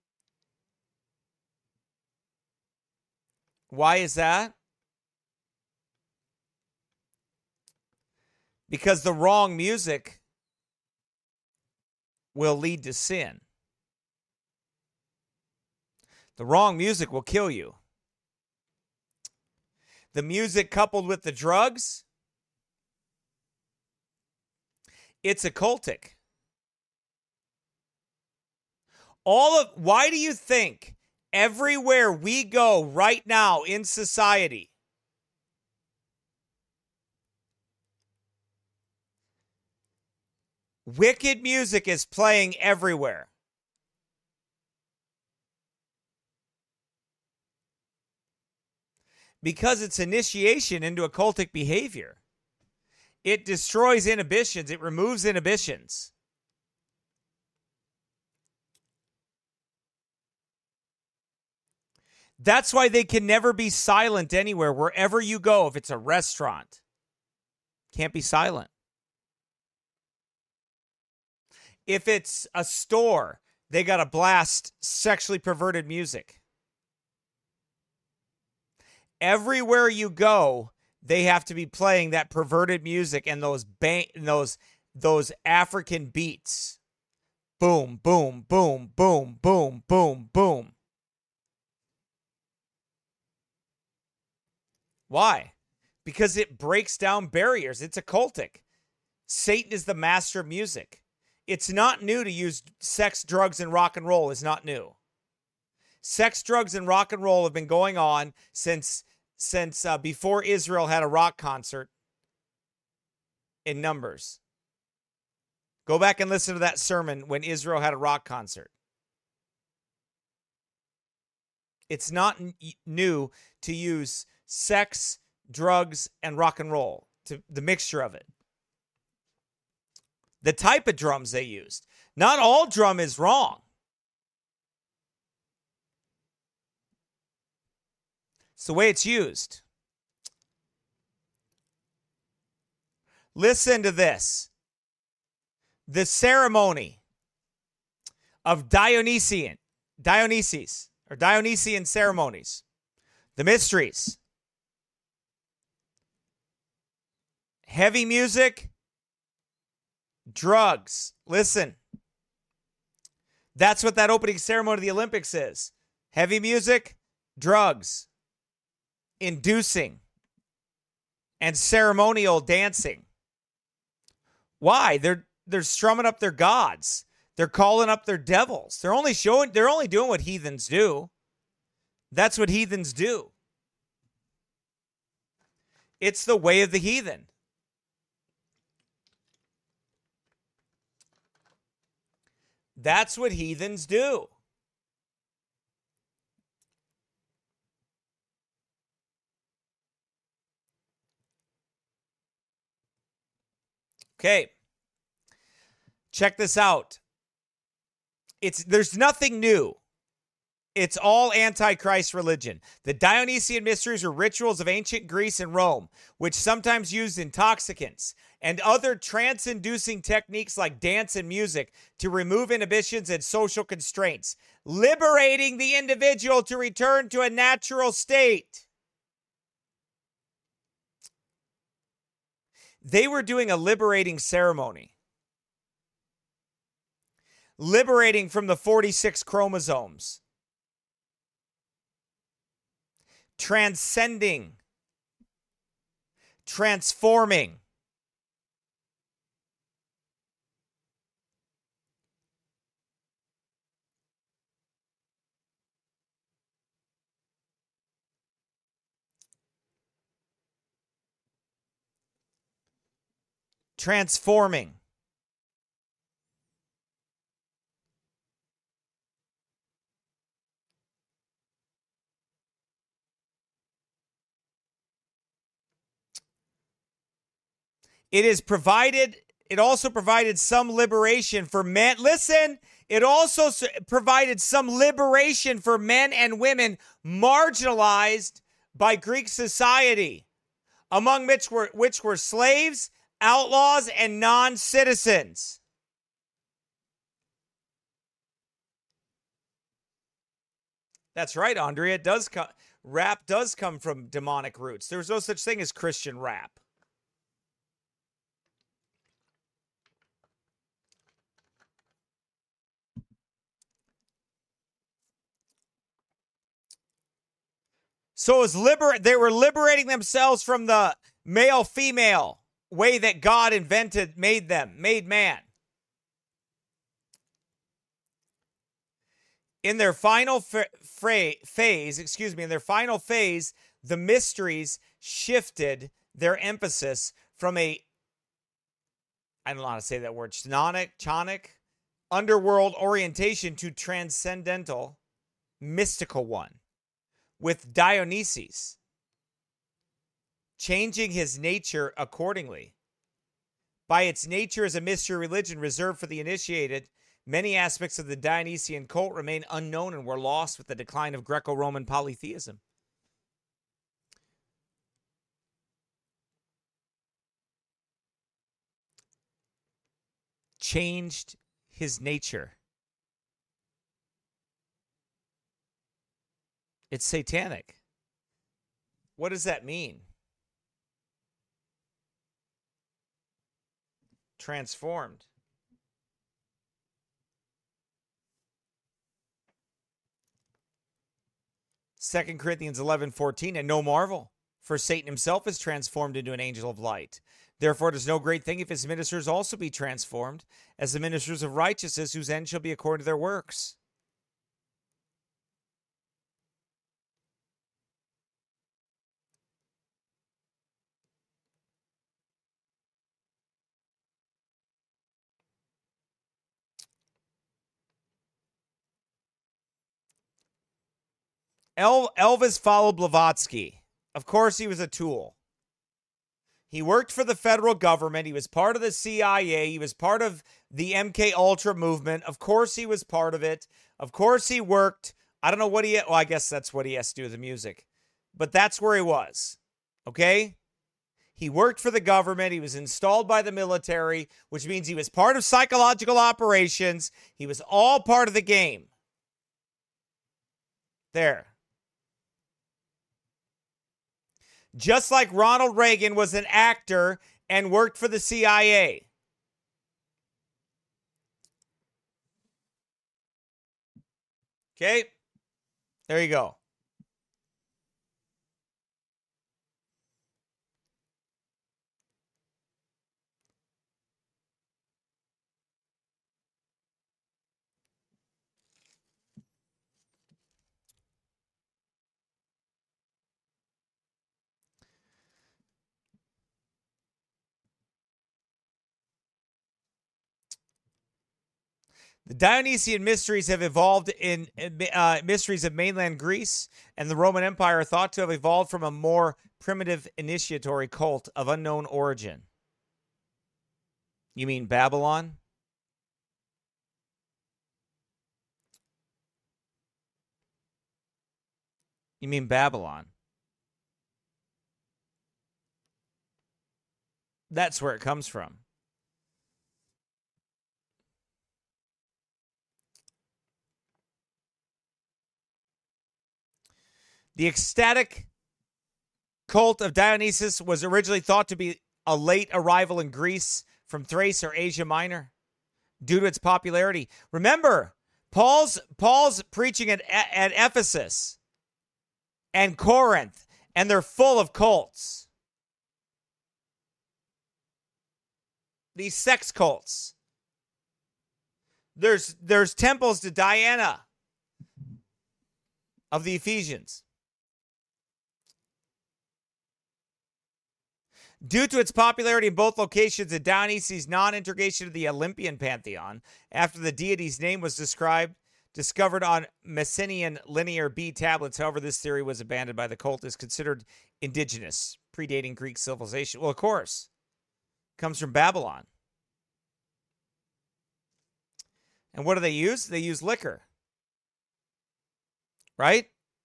Speaker 3: Why is that? Because the wrong music will lead to sin. The wrong music will kill you. The music coupled with the drugs, it's occultic. All of, why do you think everywhere we go right now in society, wicked music is playing everywhere? Because it's initiation into occultic behavior. It destroys inhibitions. It removes inhibitions. That's why they can never be silent anywhere, wherever you go. If it's a restaurant, can't be silent. If it's a store, they got to blast sexually perverted music. Everywhere you go, they have to be playing that perverted music and those bang, those those African beats. Boom, boom, boom, boom, boom, boom, boom. Why? Because it breaks down barriers. It's occultic. Satan is the master of music. It's not new to use sex, drugs, and rock and roll. It's not new. Sex, drugs, and rock and roll have been going on since since uh, before Israel had a rock concert in Numbers. Go back and listen to that sermon when Israel had a rock concert. It's not n- new to use sex, drugs, and rock and roll, to the mixture of it. The type of drums they used. Not all drum is wrong. It's the way it's used. Listen to this. The ceremony of Dionysian, Dionysus, or Dionysian ceremonies. The mysteries. Heavy music. Drugs. Listen. That's what that opening ceremony of the Olympics is. Heavy music, drugs. Inducing and ceremonial dancing. Why? They're they're strumming up their gods. They're calling up their devils. They're only showing they're only doing what heathens do. That's what heathens do. It's the way of the heathen. That's what heathens do. Okay. Check this out. It's there's nothing new. It's all antichrist religion. The Dionysian mysteries are rituals of ancient Greece and Rome, which sometimes used intoxicants and other trance-inducing techniques like dance and music to remove inhibitions and social constraints, liberating the individual to return to a natural state. They were doing a liberating ceremony, liberating from the forty-six chromosomes, transcending, transforming. Transforming. It is provided, it also provided some liberation for men. Listen, it also provided some liberation for men and women marginalized by Greek society, among which were, which were slaves, outlaws, and non-citizens. That's right, Andrea. It does come, rap does come from demonic roots. There's no such thing as Christian rap. So it was liber- they were liberating themselves from the male-female way that God invented, made them, made man. In their final fa- fra- phase, excuse me, in their final phase, the mysteries shifted their emphasis from a, I don't know how to say that word, chthonic, chonic, underworld orientation to transcendental, mystical one, with Dionysus changing his nature accordingly. By its nature as a mystery religion reserved for the initiated, many aspects of the Dionysian cult remain unknown and were lost with the decline of Greco-Roman polytheism. Changed his nature. It's satanic. What does that mean? Transformed. Second Corinthians eleven fourteen, and no marvel, for Satan himself is transformed into an angel of light. Therefore it is no great thing if his ministers also be transformed as the ministers of righteousness, whose end shall be according to their works. El- Elvis followed Blavatsky. Of course, he was a tool. He worked for the federal government. He was part of the C I A. He was part of the M K Ultra movement. Of course, he was part of it. Of course, he worked. I don't know what he, well, I guess that's what he has to do with the music. But that's where he was. Okay? He worked for the government. He was installed by the military, which means he was part of psychological operations. He was all part of the game. There. Just like Ronald Reagan was an actor and worked for the C I A. Okay? There you go. The Dionysian mysteries have evolved in uh, mysteries of mainland Greece, and the Roman Empire are thought to have evolved from a more primitive initiatory cult of unknown origin. You mean Babylon? You mean Babylon. That's where it comes from. The ecstatic cult of Dionysus was originally thought to be a late arrival in Greece from Thrace or Asia Minor due to its popularity. Remember, Paul's Paul's preaching at, at Ephesus and Corinth, and they're full of cults. These sex cults. There's there's temples to Diana of the Ephesians. Due to its popularity in both locations and Dionysus' non-integration of the Olympian pantheon, after the deity's name was described, discovered on Messenian Linear B tablets, however, this theory was abandoned by the cult, is considered indigenous, predating Greek civilization. Well, of course, it comes from Babylon. And what do they use? They use liquor. Right?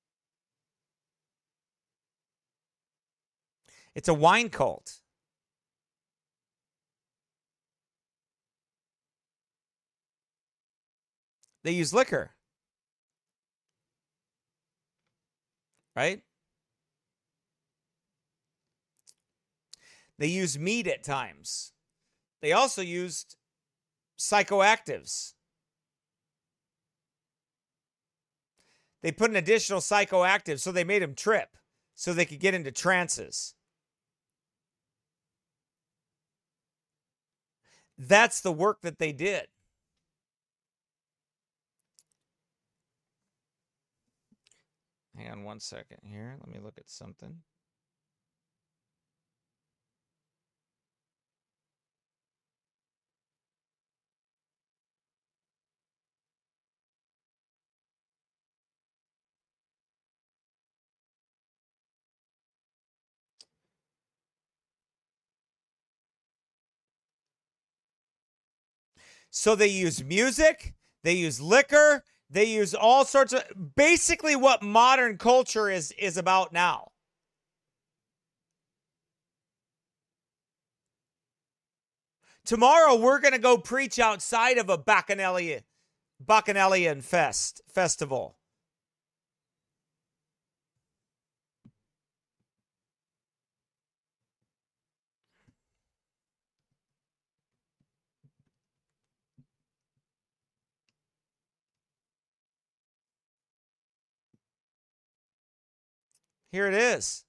Speaker 3: It's a wine cult. They use liquor. Right? They use meat at times. They also used psychoactives. They put an additional psychoactive, so they made them trip so they could get into trances. That's the work that they did. Hang on one second here. Let me look at something. So they use music, they use liquor, they use all sorts of, basically what modern culture is, is about now. Tomorrow we're going to go preach outside of a Bacchanalian, Bacchanalian fest, festival. Here it is.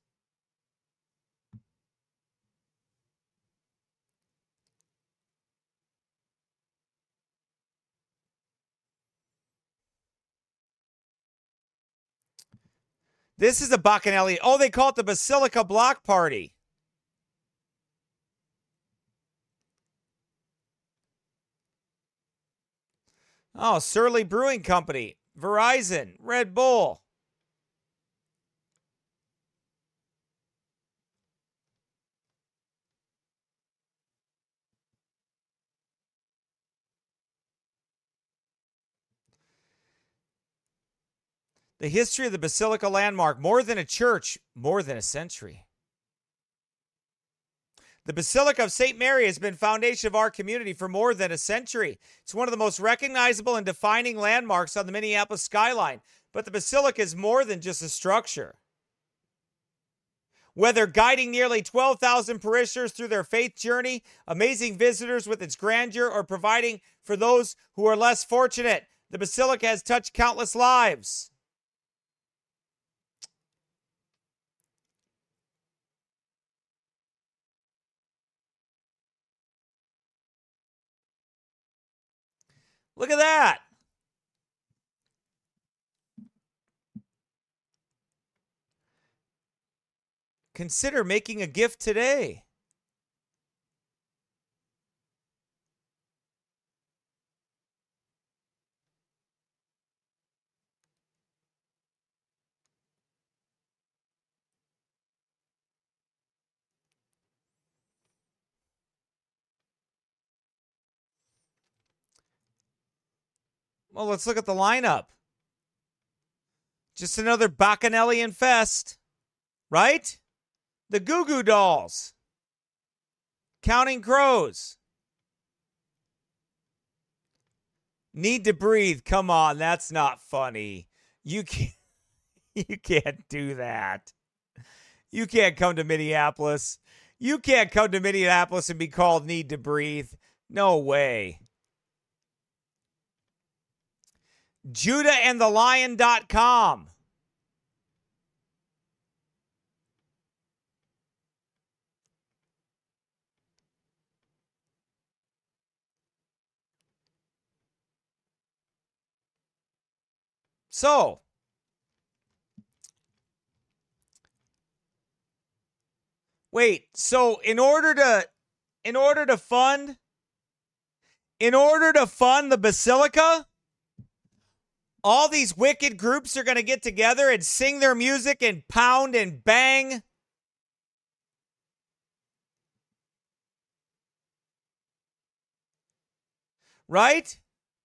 Speaker 3: This is a Bacchanalian. Oh, they call it the Basilica Block Party. Oh, Surly Brewing Company, Verizon, Red Bull. The history of the Basilica landmark, more than a church, more than a century. The Basilica of Saint Mary has been foundation of our community for more than a century. It's one of the most recognizable and defining landmarks on the Minneapolis skyline. But the Basilica is more than just a structure. Whether guiding nearly twelve thousand parishioners through their faith journey, amazing visitors with its grandeur, or providing for those who are less fortunate, the Basilica has touched countless lives. Look at that. Consider making a gift today. Well, let's look at the lineup. Just another Bacchanalian fest, right? The Goo Goo Dolls. Counting Crows. Need to Breathe. Come on, that's not funny. You can't, you can't do that. You can't come to Minneapolis. You can't come to Minneapolis and be called Need to Breathe. No way. Judah and the Lion dot com. So, wait, so in order to in order to fund in order to fund the Basilica, all these wicked groups are going to get together and sing their music and pound and bang. Right?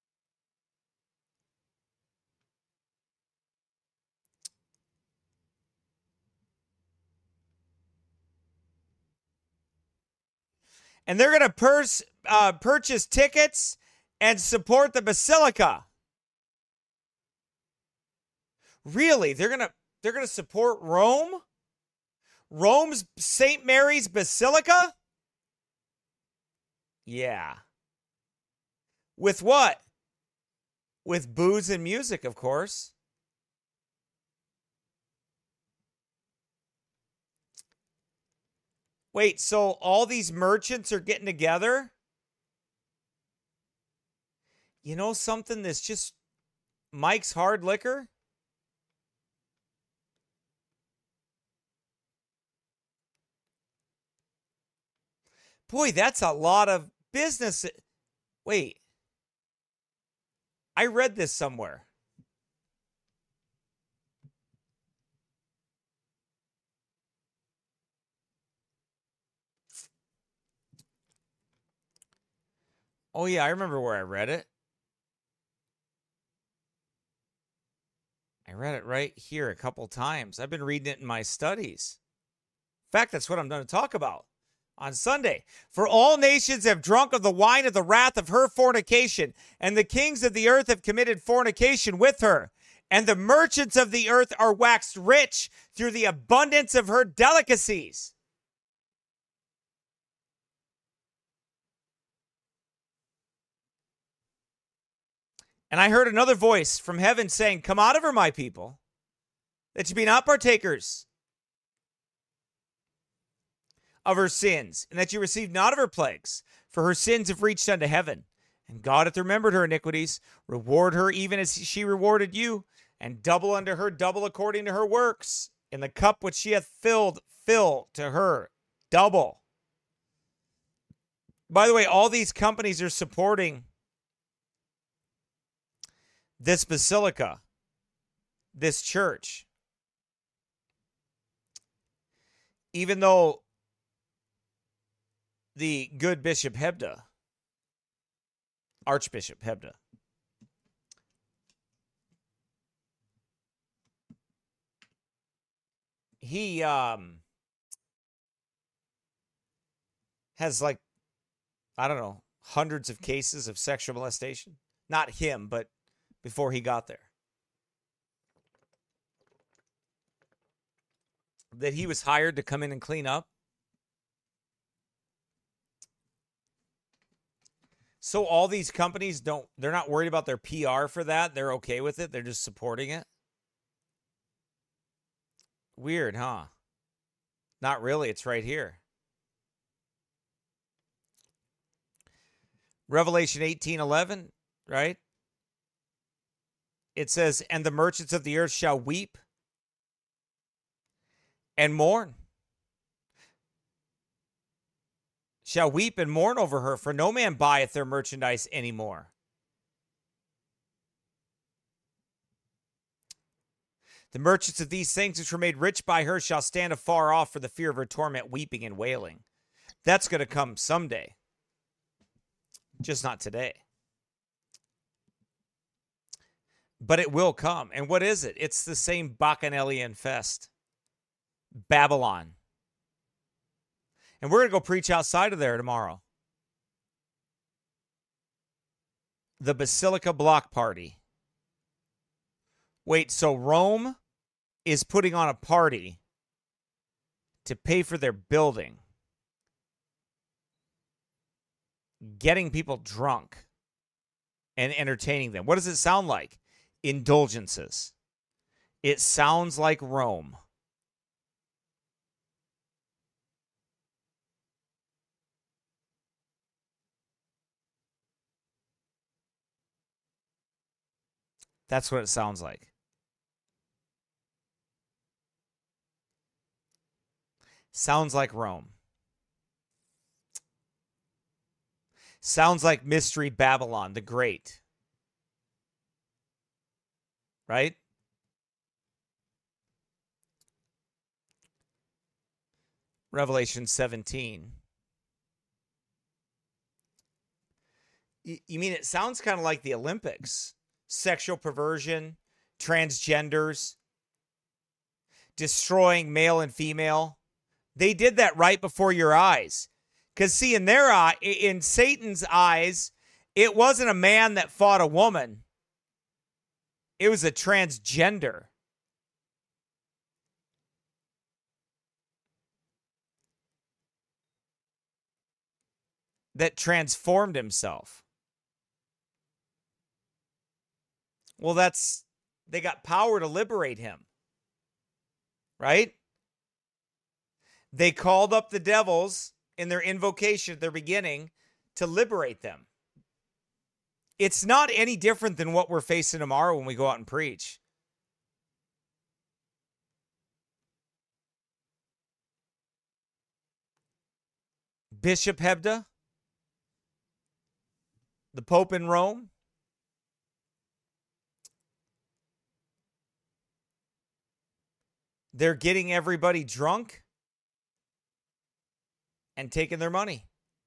Speaker 3: And they're going to purse, uh, purchase tickets and support the Basilica. Really? They're going to they're going to support Rome? Rome's Saint Mary's Basilica? Yeah. With what? With booze and music, of course. Wait, so all these merchants are getting together? You know something that's just Mike's Hard Liquor? Boy, that's a lot of business. Wait. I read this somewhere. Oh, yeah, I remember where I read it. I read it right here a couple times. I've been reading it in my studies. In fact, that's what I'm going to talk about on Sunday. For all nations have drunk of the wine of the wrath of her fornication, and the kings of the earth have committed fornication with her. And the merchants of the earth are waxed rich through the abundance of her delicacies. And I heard another voice from heaven saying, "Come out of her, my people, that you be not partakers of her sins, and that you receive not of her plagues, for her sins have reached unto heaven. And God hath remembered her iniquities. Reward her even as she rewarded you, and double unto her double according to her works. In the cup which she hath filled, fill to her double." By the way, all these companies are supporting this basilica, this church. Even though the good Bishop Hebda, Archbishop Hebda, he um, has like, I don't know, hundreds of cases of sexual molestation. Not him, but before he got there. That he was hired to come in and clean up. So all these companies don't, they're not worried about their P R for that. They're okay with it. They're just supporting it. Weird, huh? Not really. It's right here. Revelation eighteen eleven, right? It says, "And the merchants of the earth shall weep and mourn. Shall weep and mourn over her, for no man buyeth their merchandise anymore." "The merchants of these things which were made rich by her shall stand afar off for the fear of her torment, weeping and wailing." That's going to come someday. Just not today. But it will come. And what is it? It's the same Bacchanalian fest. Babylon. And we're going to go preach outside of there tomorrow. The Basilica Block Party. Wait, so Rome is putting on a party to pay for their building, getting people drunk and entertaining them. What does it sound like? Indulgences. It sounds like Rome. That's what it sounds like. Sounds like Rome. Sounds like Mystery Babylon the Great. Right? Revelation seventeen. You mean it sounds kind of like the Olympics? Sexual perversion, transgenders, destroying male and female. They did that right before your eyes. Because see, in their eye, in Satan's eyes, it wasn't a man that fought a woman. It was a transgender. That transformed himself. Well, that's, they got power to liberate him. Right? They called up the devils in their invocation at their beginning to liberate them. It's not any different than what we're facing tomorrow when we go out and preach. Bishop Hebda, the Pope in Rome, they're getting everybody drunk and taking their money.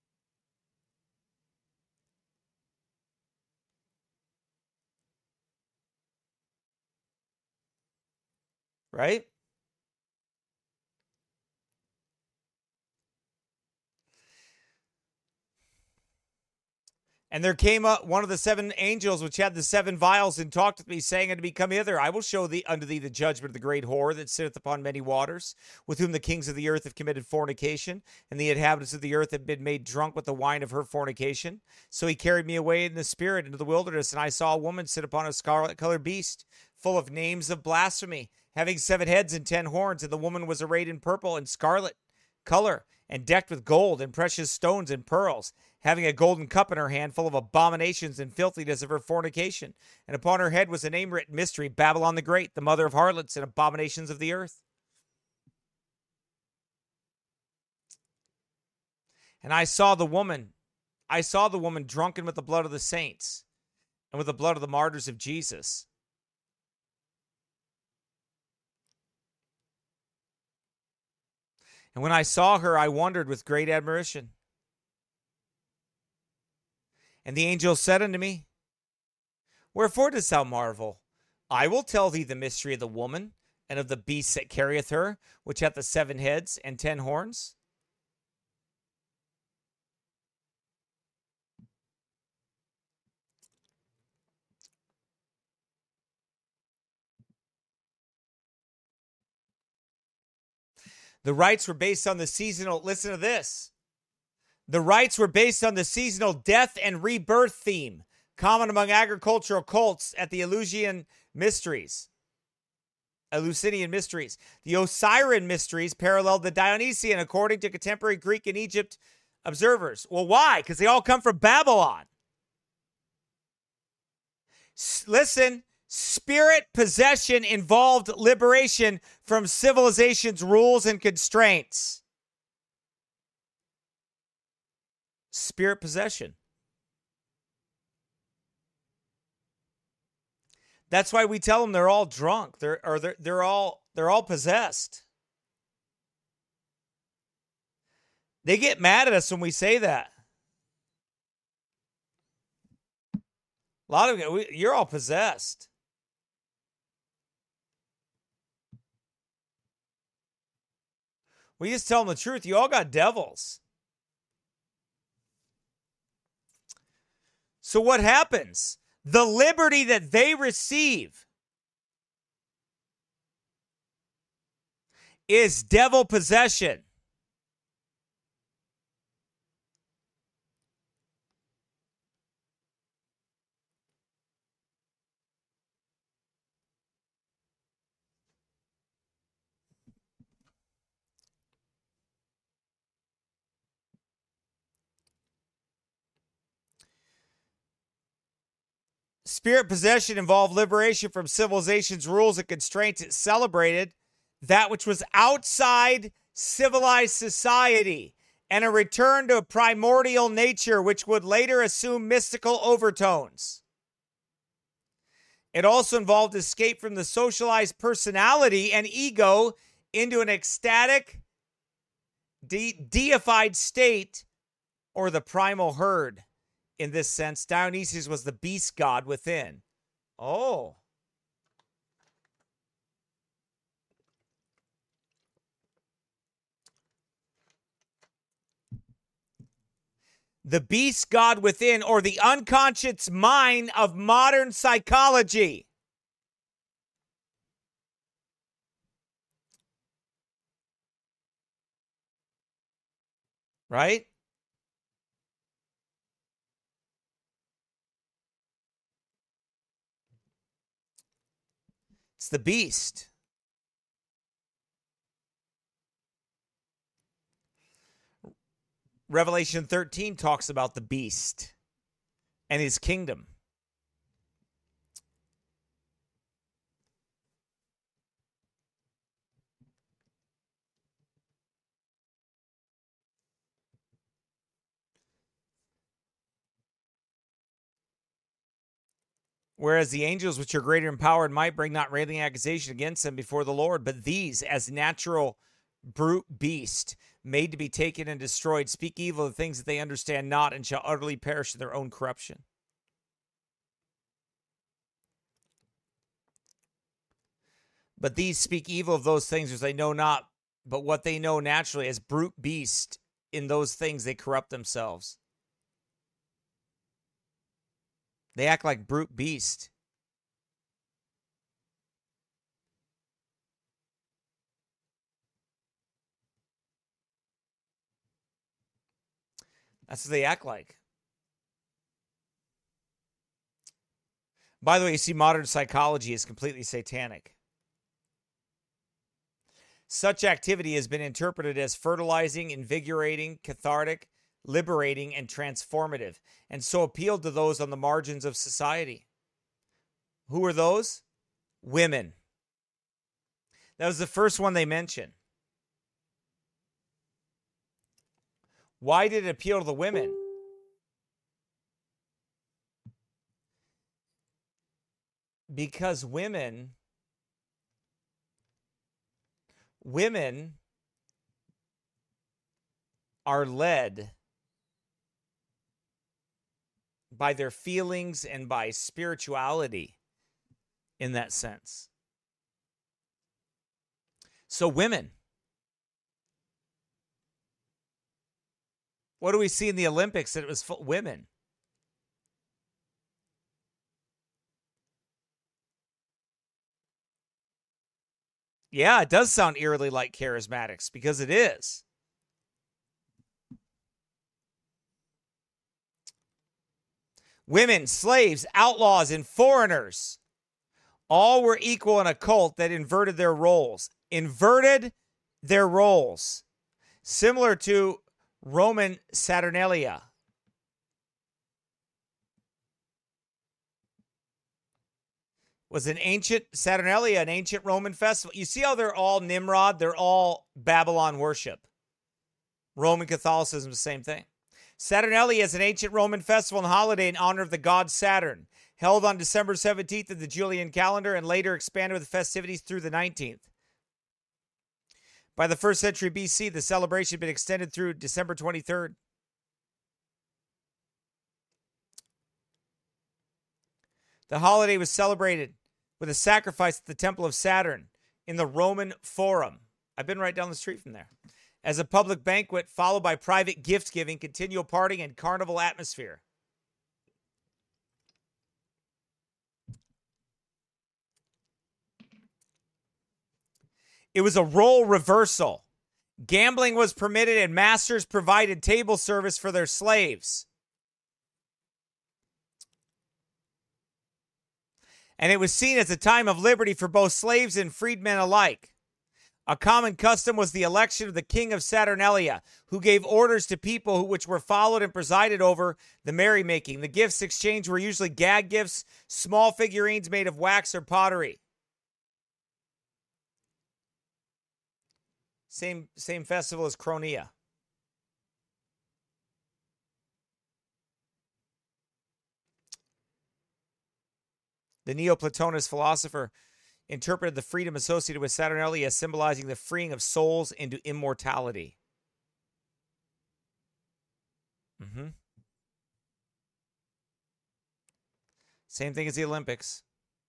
Speaker 3: Right? And there came up one of the seven angels which had the seven vials and talked with me, saying unto me, Come hither, I will show thee unto thee the judgment of the great whore that sitteth upon many waters, with whom the kings of the earth have committed fornication, and the inhabitants of the earth have been made drunk with the wine of her fornication. So he carried me away in the spirit into the wilderness, and I saw a woman sit upon a scarlet-colored beast, full of names of blasphemy, having seven heads and ten horns, and the woman was arrayed in purple and scarlet color, and decked with gold and precious stones and pearls, having a golden cup in her hand full of abominations and filthiness of her fornication. And upon her head was a name written, Mystery, Babylon the Great, the mother of harlots and abominations of the earth. And I saw the woman, I saw the woman drunken with the blood of the saints and with the blood of the martyrs of Jesus. And when I saw her, I wondered with great admiration. And the angel said unto me, Wherefore dost thou marvel? I will tell thee the mystery of the woman and of the beast that carrieth her, which hath the seven heads and ten horns. The rites were based on the seasonal, listen to this. The rites were based on the seasonal death and rebirth theme, common among agricultural cults at the Eleusinian mysteries. Eleusinian mysteries. The Osirian mysteries paralleled the Dionysian according to contemporary Greek and Egypt observers. Well, why? Because they all come from Babylon. S- listen, spirit possession involved liberation from civilization's rules and constraints. Spirit possession. That's why we tell them they're all drunk. They're or they're they're all they're all possessed. They get mad at us when we say that. A lot of it, you're all possessed. We just tell them the truth. You all got devils. So what happens? The liberty that they receive is devil possession. Spirit possession involved liberation from civilization's rules and constraints. It celebrated that which was outside civilized society and a return to a primordial nature which would later assume mystical overtones. It also involved escape from the socialized personality and ego into an ecstatic, de- deified state, or the primal herd. In this sense, Dionysius was the beast god within. Oh. The beast god within, or the unconscious mind of modern psychology. Right? It's the beast. Revelation thirteen talks about the beast and his kingdom. Whereas the angels, which are greater in power and might, bring not railing accusation against them before the Lord, but these, as natural brute beast, made to be taken and destroyed, speak evil of things that they understand not, and shall utterly perish in their own corruption. But these speak evil of those things which they know not, but what they know naturally, as brute beast, in those things they corrupt themselves. They act like brute beast. That's what they act like. By the way, you see, modern psychology is completely satanic. Such activity has been interpreted as fertilizing, invigorating, cathartic, liberating, and transformative, and so appealed to those on the margins of society. Who are those? Women. That was the first one they mentioned. Why did it appeal to the women? Because women, women are led by their feelings and by spirituality in that sense. So women. What do we see in the Olympics that it was full women? Yeah, it does sound eerily like charismatics because it is. Women, slaves, outlaws, and foreigners all were equal in a cult that inverted their roles. Inverted their roles. Similar to Roman Saturnalia. Was an ancient Saturnalia, an ancient Roman festival. You see how they're all Nimrod? They're all Babylon worship. Roman Catholicism is the same thing. Saturnalia is an ancient Roman festival and holiday in honor of the god Saturn, held on December seventeenth of the Julian calendar and later expanded with festivities through the nineteenth. By the first century B C, the celebration had been extended through December twenty-third. The holiday was celebrated with a sacrifice at the Temple of Saturn in the Roman Forum. I've been right down the street from there. as a public banquet followed by private gift giving, continual partying, and carnival atmosphere. It was a role reversal. Gambling was permitted and masters provided table service for their slaves. And it was seen as a time of liberty for both slaves and freedmen alike. A common custom was the election of the king of Saturnalia, who gave orders to people who, which were followed and presided over the merrymaking. The gifts exchanged were usually gag gifts, small figurines made of wax or pottery. Same, same festival as Cronia. The Neoplatonist philosopher interpreted the freedom associated with Saturnalia as symbolizing the freeing of souls into immortality. Mm-hmm. Same thing as the Olympics.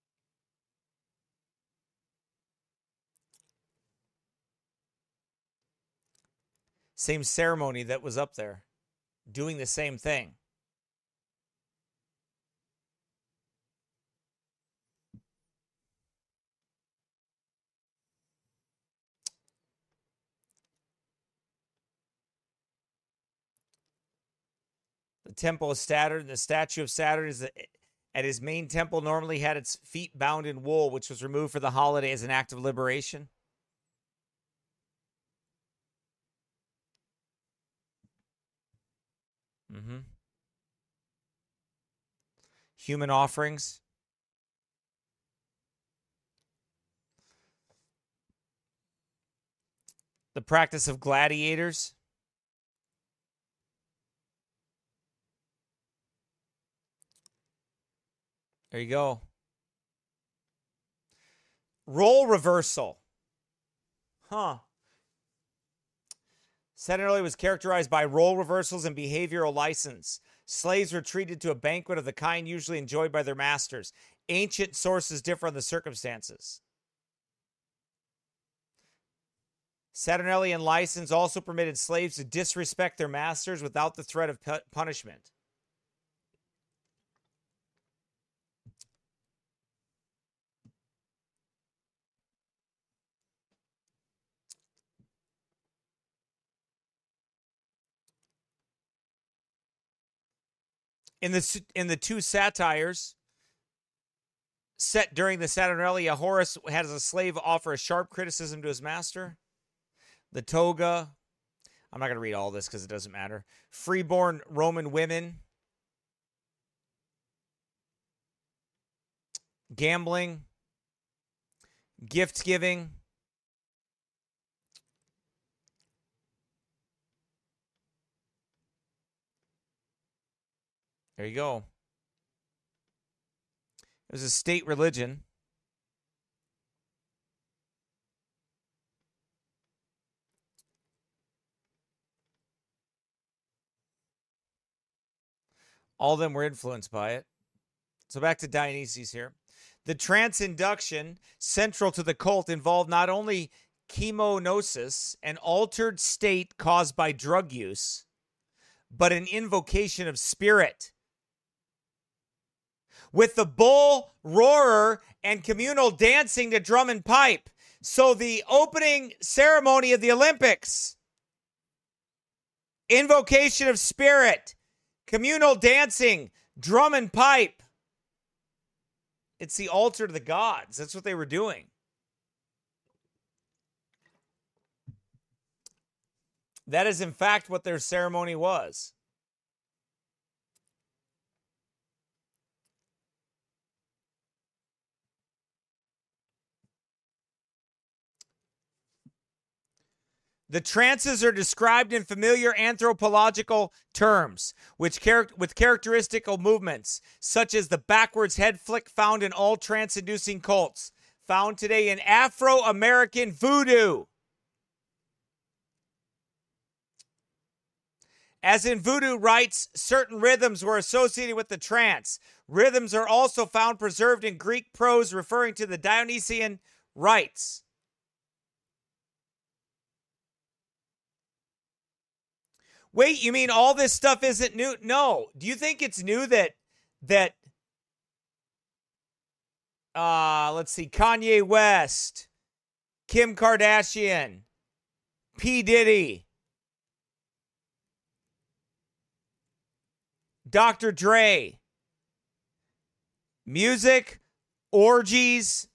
Speaker 3: Same ceremony that was up there, doing the same thing. The temple of Saturn, the statue of Saturn is at his main temple normally had its feet bound in wool, which was removed for the holiday as an act of liberation. Mm-hmm. Human offerings. The practice of gladiators. There you go. Role reversal. Huh. Saturnalia was characterized by role reversals and behavioral license. Slaves were treated to a banquet of the kind usually enjoyed by their masters. Ancient sources differ on the circumstances. Saturnalian license also permitted slaves to disrespect their masters without the threat of pu- punishment. In the, in the two satires set during the Saturnalia, Horace has a slave offer a sharp criticism to his master. The toga. I'm not going to read all this because it doesn't matter. Freeborn Roman women. Gambling. Gift giving. There you go. It was a state religion. All of them were influenced by it. So back to Dionysius here. The trance induction central to the cult involved not only chemonosis, an altered state caused by drug use, but an invocation of spirit. With the bull roarer and communal dancing to drum and pipe. So the opening ceremony of the Olympics, invocation of spirit, communal dancing, drum and pipe. It's the altar to the gods. That's what they were doing. That is, in fact, what their ceremony was. The trances are described in familiar anthropological terms, which char- with characteristical movements, such as the backwards head flick found in all trance-inducing cults, found today in Afro-American voodoo. As in voodoo rites, certain rhythms were associated with the trance. Rhythms are also found preserved in Greek prose referring to the Dionysian rites. Wait, you mean all this stuff isn't new? No. Do you think it's new that that uh let's see, Kanye West, Kim Kardashian, P. Diddy, Doctor Dre, music, orgies,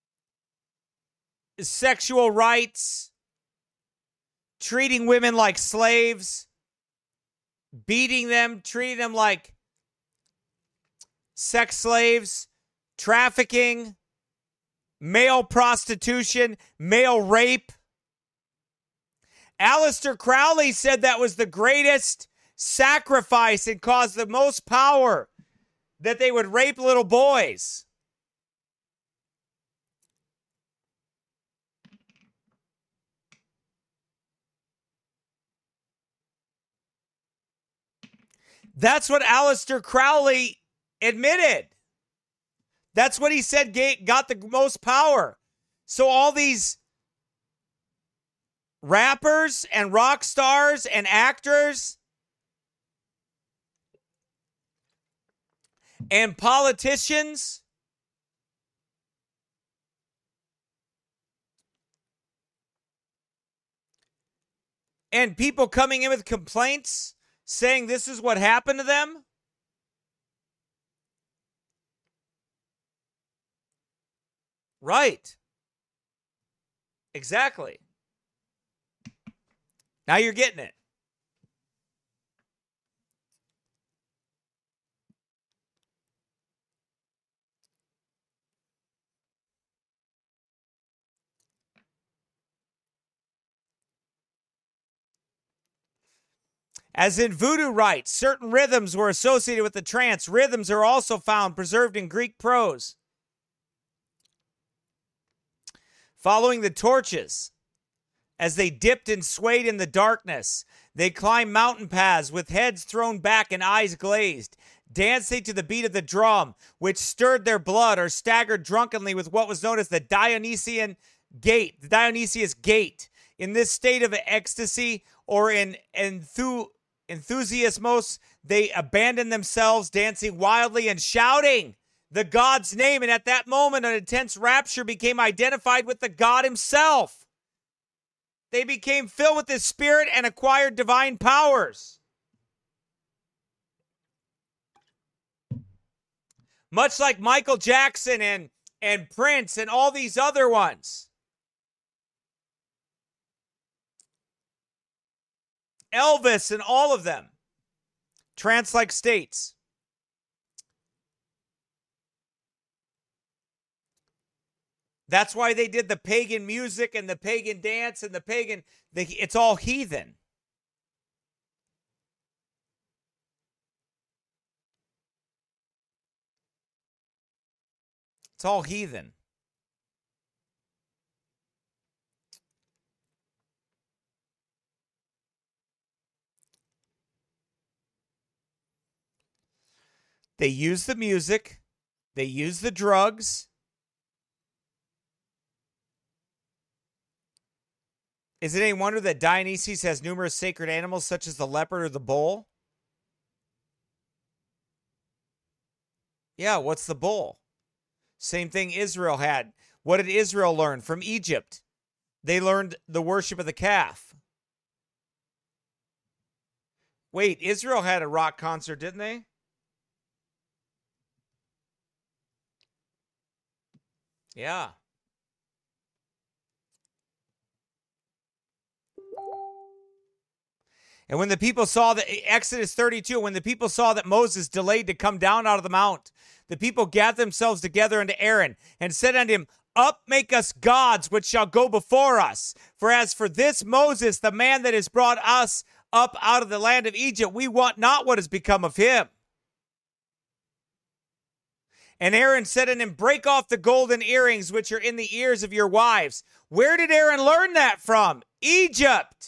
Speaker 3: sexual rights, treating women like slaves, beating them, treating them like sex slaves, trafficking, male prostitution, male rape. Aleister Crowley said that was the greatest sacrifice and caused the most power, that they would rape little boys. That's what Aleister Crowley admitted. That's what he said got the most power. So all these rappers and rock stars and actors and politicians and people coming in with complaints saying this is what happened to them. Right. Exactly. Now you're getting it. As in voodoo rites, certain rhythms were associated with the trance. Rhythms are also found preserved in Greek prose. Following the torches, as they dipped and swayed in the darkness, they climbed mountain paths with heads thrown back and eyes glazed, dancing to the beat of the drum, which stirred their blood, or staggered drunkenly with what was known as the Dionysian gait, the Dionysius gait. In this state of ecstasy or in enthu- enthusiasmos, they abandoned themselves, dancing wildly and shouting the God's name. And at that moment, an intense rapture became identified with the God himself. They became filled with his spirit and acquired divine powers. Much like Michael Jackson and, and Prince and all these other ones. Elvis and all of them. Trance-like states. That's why they did the pagan music and the pagan dance and the pagan, the, it's all heathen. It's all heathen. They use the music. They use the drugs. Is it any wonder that Dionysus has numerous sacred animals such as the leopard or the bull? Yeah, what's the bull? Same thing Israel had. What did Israel learn from Egypt? They learned the worship of the calf. Wait, Israel had a rock concert, didn't they? Yeah. And when the people saw that, Exodus thirty-two, when the people saw that Moses delayed to come down out of the mount, the people gathered themselves together unto Aaron and said unto him, Up, make us gods which shall go before us. For as for this Moses, the man that has brought us up out of the land of Egypt, we want not what has become of him. And Aaron said unto him, Break off the golden earrings which are in the ears of your wives. Where did Aaron learn that from? Egypt.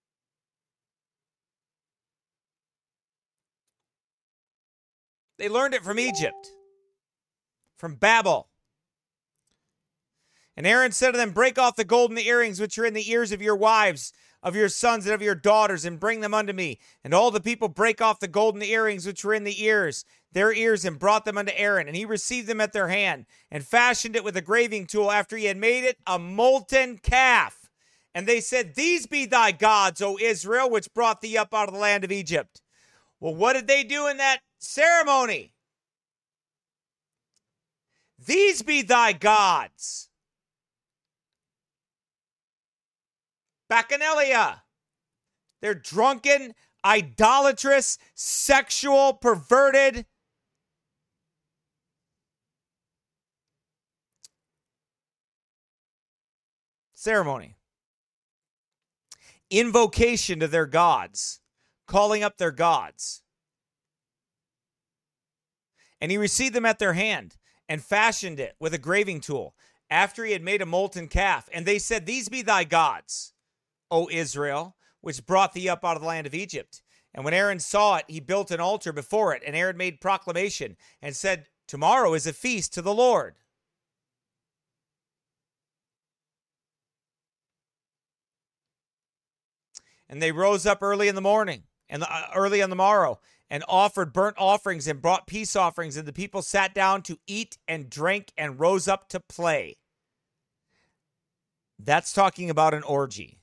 Speaker 3: They learned it from Egypt, from Babel. And Aaron said to them, Break off the golden earrings which are in the ears of your wives. of your sons and of your daughters, and bring them unto me. And all the people brake off the golden earrings which were in the ears, their ears, and brought them unto Aaron. And he received them at their hand, and fashioned it with a graving tool after he had made it a molten calf. And they said, These be thy gods, O Israel, which brought thee up out of the land of Egypt. Well, what did they do in that ceremony? These be thy gods. Bacchanalia. They're drunken, idolatrous, sexual, perverted. Ceremony. Invocation to their gods. Calling up their gods. And he received them at their hand and fashioned it with a graving tool after he had made a molten calf. And they said, These be thy gods, O Israel, which brought thee up out of the land of Egypt. And when Aaron saw it, he built an altar before it. And Aaron made proclamation and said, Tomorrow is a feast to the Lord. And they rose up early in the morning and the, uh, early on the morrow and offered burnt offerings and brought peace offerings. And the people sat down to eat and drank and rose up to play. That's talking about an orgy.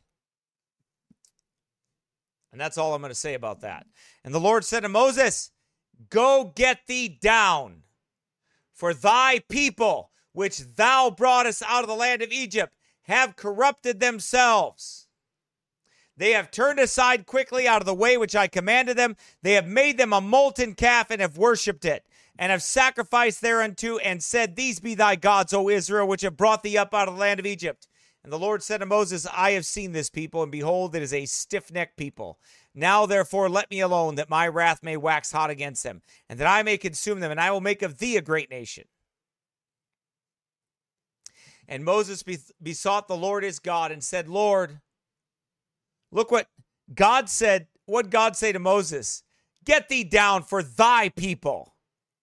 Speaker 3: And that's all I'm going to say about that. And the Lord said to Moses, Go get thee down, for thy people, which thou broughtest out of the land of Egypt, have corrupted themselves. They have turned aside quickly out of the way which I commanded them. They have made them a molten calf and have worshipped it, and have sacrificed thereunto, and said, These be thy gods, O Israel, which have brought thee up out of the land of Egypt. And the Lord said to Moses, I have seen this people, and behold, it is a stiff-necked people. Now, therefore, let me alone, that my wrath may wax hot against them, and that I may consume them, and I will make of thee a great nation. And Moses besought the Lord his God, and said, Lord, look what God said. What God say to Moses? Get thee down, for thy people.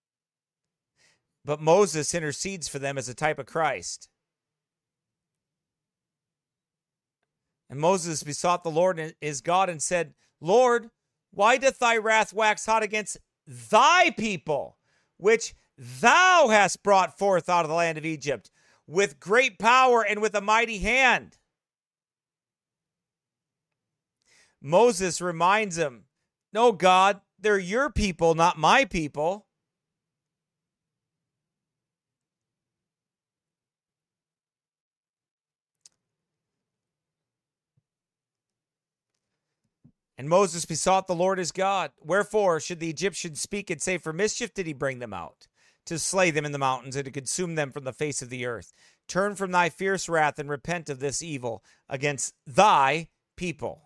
Speaker 3: But Moses intercedes for them as a type of Christ. And Moses besought the Lord his God and said, Lord, why doth thy wrath wax hot against thy people, which thou hast brought forth out of the land of Egypt, with great power and with a mighty hand? Moses reminds him, No, God, they're your people, not my people. And Moses besought the Lord his God, Wherefore should the Egyptians speak and say, For mischief did he bring them out, to slay them in the mountains and to consume them from the face of the earth? Turn from thy fierce wrath and repent of this evil against thy people.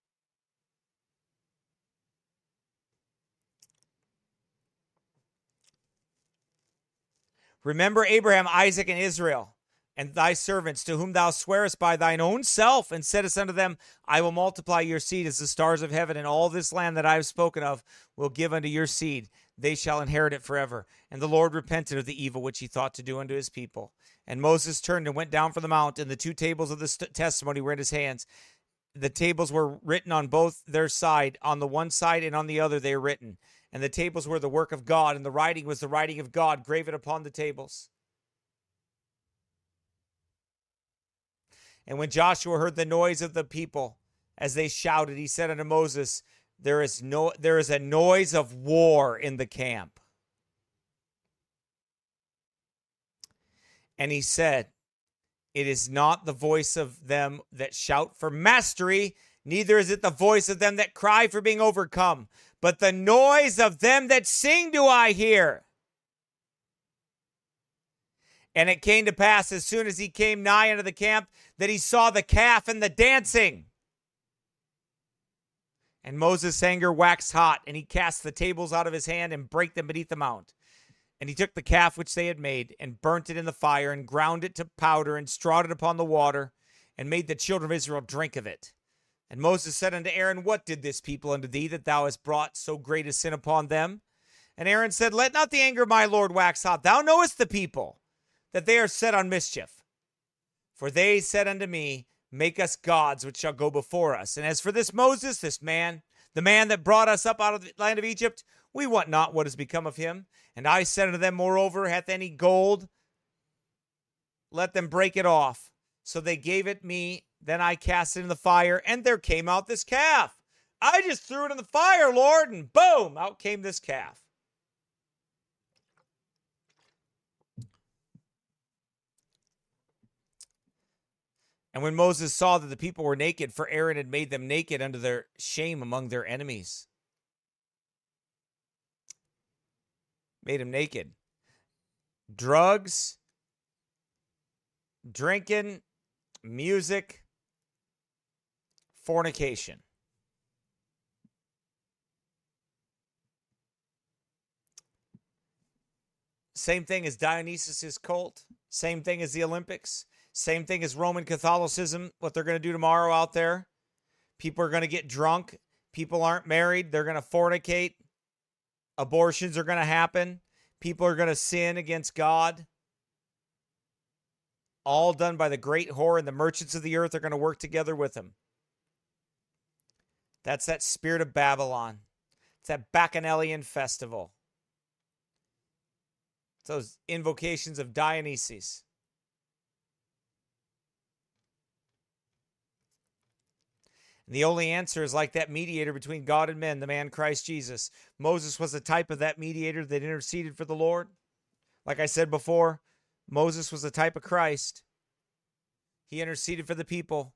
Speaker 3: Remember Abraham, Isaac, and Israel, and thy servants, to whom thou swearest by thine own self, and saidst unto them, I will multiply your seed as the stars of heaven, and all this land that I have spoken of will give unto your seed. They shall inherit it forever. And the Lord repented of the evil which he thought to do unto his people. And Moses turned and went down from the mount, and the two tables of the st- testimony were in his hands. The tables were written on both their side, on the one side and on the other they are written. And the tables were the work of God, and the writing was the writing of God, graven upon the tables. And when Joshua heard the noise of the people as they shouted, he said unto Moses, There is no, there is a noise of war in the camp. And he said, It is not the voice of them that shout for mastery, neither is it the voice of them that cry for being overcome, but the noise of them that sing do I hear. And it came to pass, as soon as he came nigh unto the camp, that he saw the calf and the dancing. And Moses' anger waxed hot, and he cast the tables out of his hand and brake them beneath the mount. And he took the calf which they had made, and burnt it in the fire, and ground it to powder, and strawed it upon the water, and made the children of Israel drink of it. And Moses said unto Aaron, What did this people unto thee, that thou hast brought so great a sin upon them? And Aaron said, Let not the anger of my Lord wax hot. Thou knowest the people, that they are set on mischief. For they said unto me, Make us gods which shall go before us. And as for this Moses, this man, the man that brought us up out of the land of Egypt, we want not what has become of him. And I said unto them, moreover, hath any gold? Let them break it off. So they gave it me. Then I cast it in the fire, and there came out this calf. I just threw it in the fire, Lord, and boom, out came this calf. And when Moses saw that the people were naked, for Aaron had made them naked unto their shame among their enemies. Made them naked. Drugs, drinking, music, fornication. Same thing as Dionysus' cult. Same thing as the Olympics. Same thing as Roman Catholicism, what they're going to do tomorrow out there. People are going to get drunk. People aren't married. They're going to fornicate. Abortions are going to happen. People are going to sin against God. All done by the great whore, and the merchants of the earth are going to work together with him. That's that spirit of Babylon. It's that Bacchanalian festival. It's those invocations of Dionysus. And the only answer is like that mediator between God and men, the man Christ Jesus. Moses was a type of that mediator that interceded for the Lord. Like I said before, Moses was a type of Christ. He interceded for the people.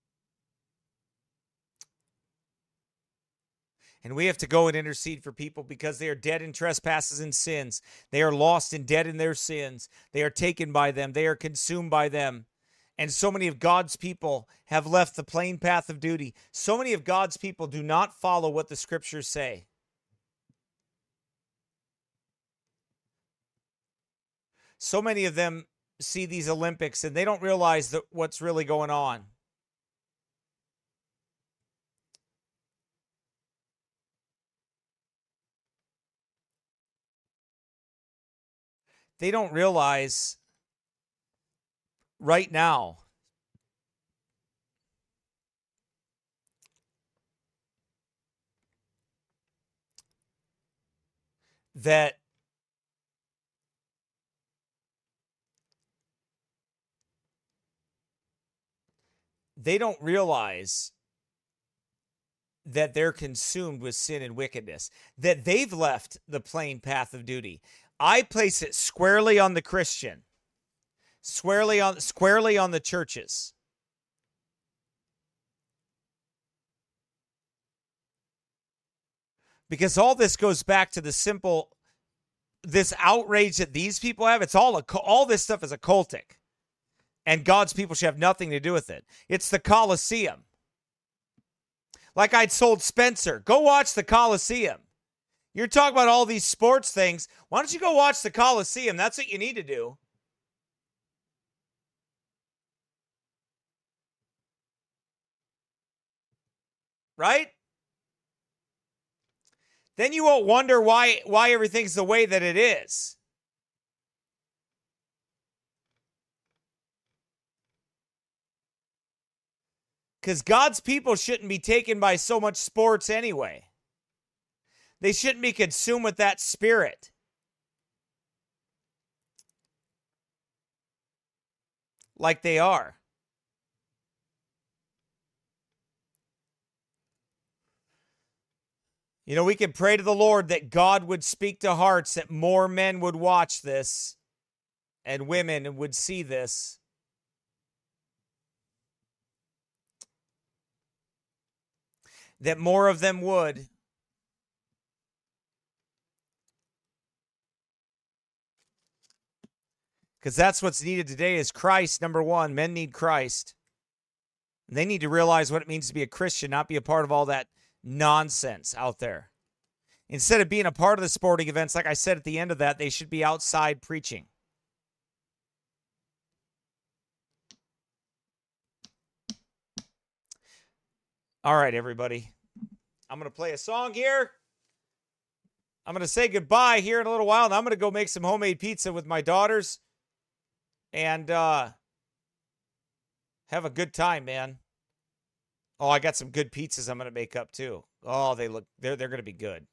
Speaker 3: And we have to go and intercede for people because they are dead in trespasses and sins. They are lost and dead in their sins. They are taken by them. They are consumed by them. And so many of God's people have left the plain path of duty. So many of God's people do not follow what the scriptures say. So many of them see these Olympics and they don't realize that what's really going on. They don't realize right now that they don't realize that they're consumed with sin and wickedness, that they've left the plain path of duty. I place it squarely on the Christian. Squarely on, squarely on the churches. Because all this goes back to the simple, this outrage that these people have. It's all, a, all this stuff is occultic. And God's people should have nothing to do with it. It's the Colosseum. Like I'd sold Spencer. Go watch the Colosseum. You're talking about all these sports things. Why don't you go watch the Colosseum? That's what you need to do. Right? Then you won't wonder why, why everything's the way that it is. Because God's people shouldn't be taken by so much sports anyway. They shouldn't be consumed with that spirit. Like they are. You know, we can pray to the Lord that God would speak to hearts, that more men would watch this and women would see this. That more of them would. Because that's what's needed today is Christ, number one. Men need Christ. They need to realize what it means to be a Christian, not be a part of all that nonsense out there. Instead of being a part of the sporting events, like I said at the end of that, they should be outside preaching. All right, everybody. I'm going to play a song here. I'm going to say goodbye here in a little while, and I'm going to go make some homemade pizza with my daughters and uh, Have a good time, man. Oh, I got some good pizzas I'm going to make up too. Oh, they look, they're, they're going to be good.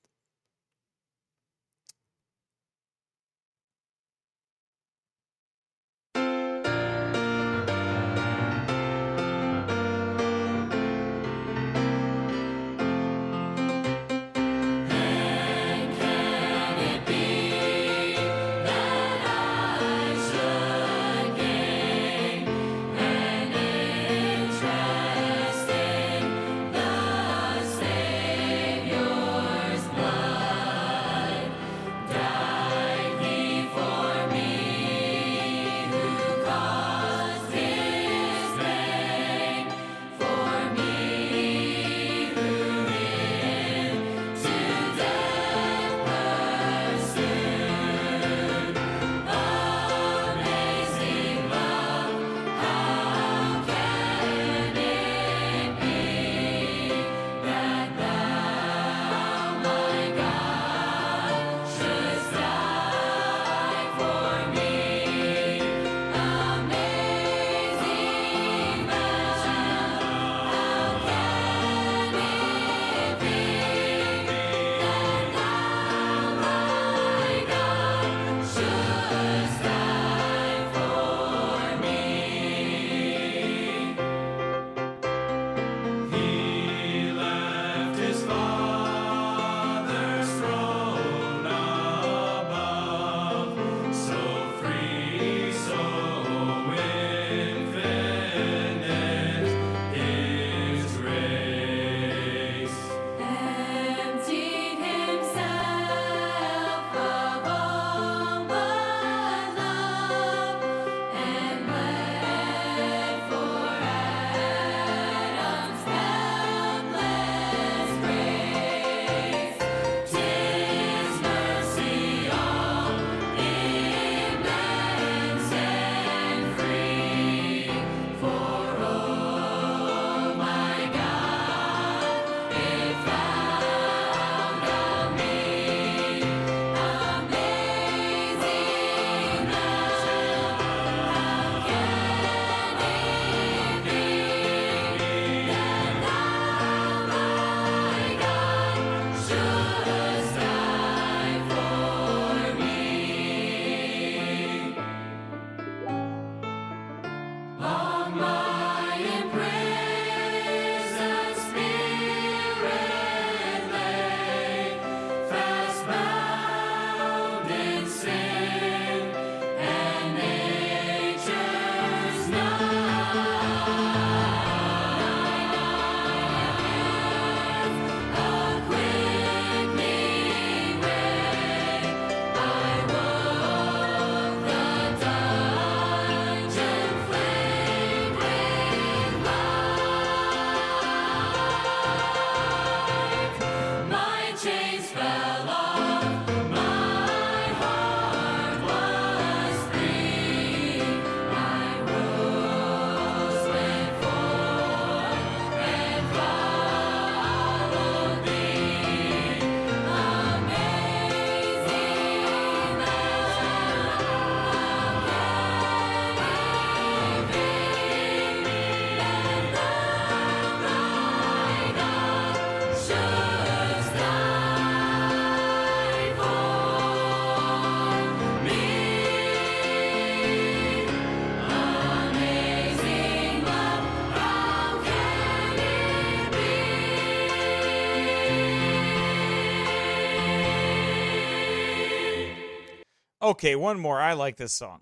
Speaker 3: Okay, one more. I like this song.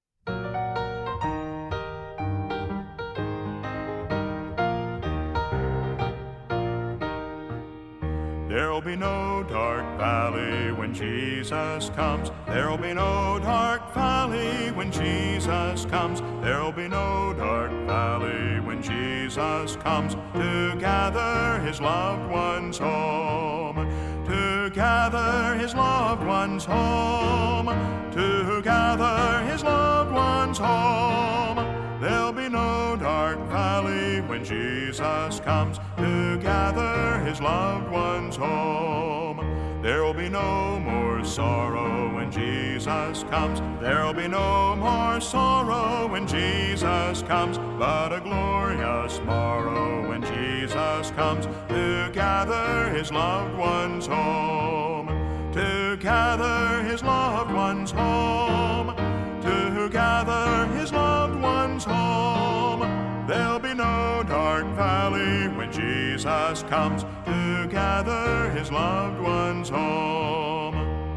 Speaker 7: There'll be no dark valley when Jesus comes. There'll be no dark valley when Jesus comes. There'll be no dark valley when Jesus comes to gather his loved ones home. To gather his loved ones home. To gather his loved ones home. There'll be no dark valley when Jesus comes to gather his loved ones home. There'll be no more sorrow when when Jesus comes. There'll be no more sorrow when Jesus comes, but a glorious morrow when Jesus comes to gather his loved ones home, to gather his loved ones home, to gather his loved ones home. There'll be no dark valley when Jesus comes to gather his loved ones home.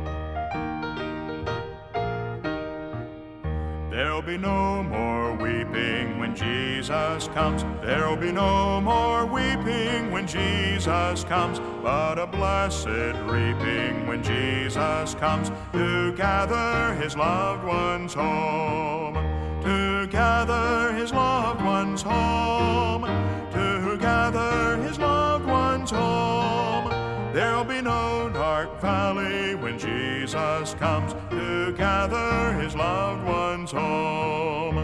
Speaker 7: There'll be no more weeping when Jesus comes. There'll be no more weeping when Jesus comes, but a blessed reaping when Jesus comes to gather his loved ones home, to gather his loved ones home, to gather his loved ones home. There'll be no dark valley when Jesus comes to gather his loved ones home.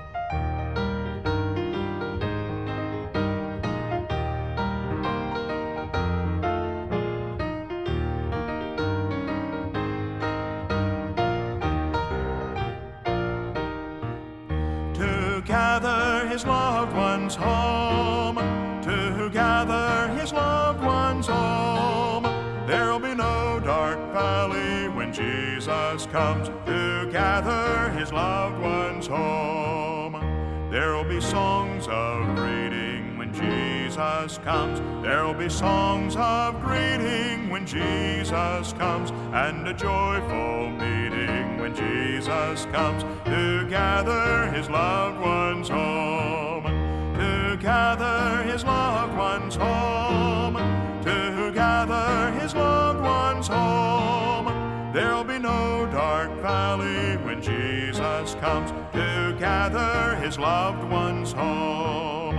Speaker 7: To gather his loved ones home, to gather his loved ones home. There'll be no dark valley when Jesus comes to gather his loved ones home. There'll be songs of greeting when Jesus comes. There'll be songs of greeting when Jesus comes, and a joyful meeting when Jesus comes to gather his loved ones home, to gather his loved ones home, to gather his loved ones home. There'll be no dark valley when Jesus comes to gather his loved ones home.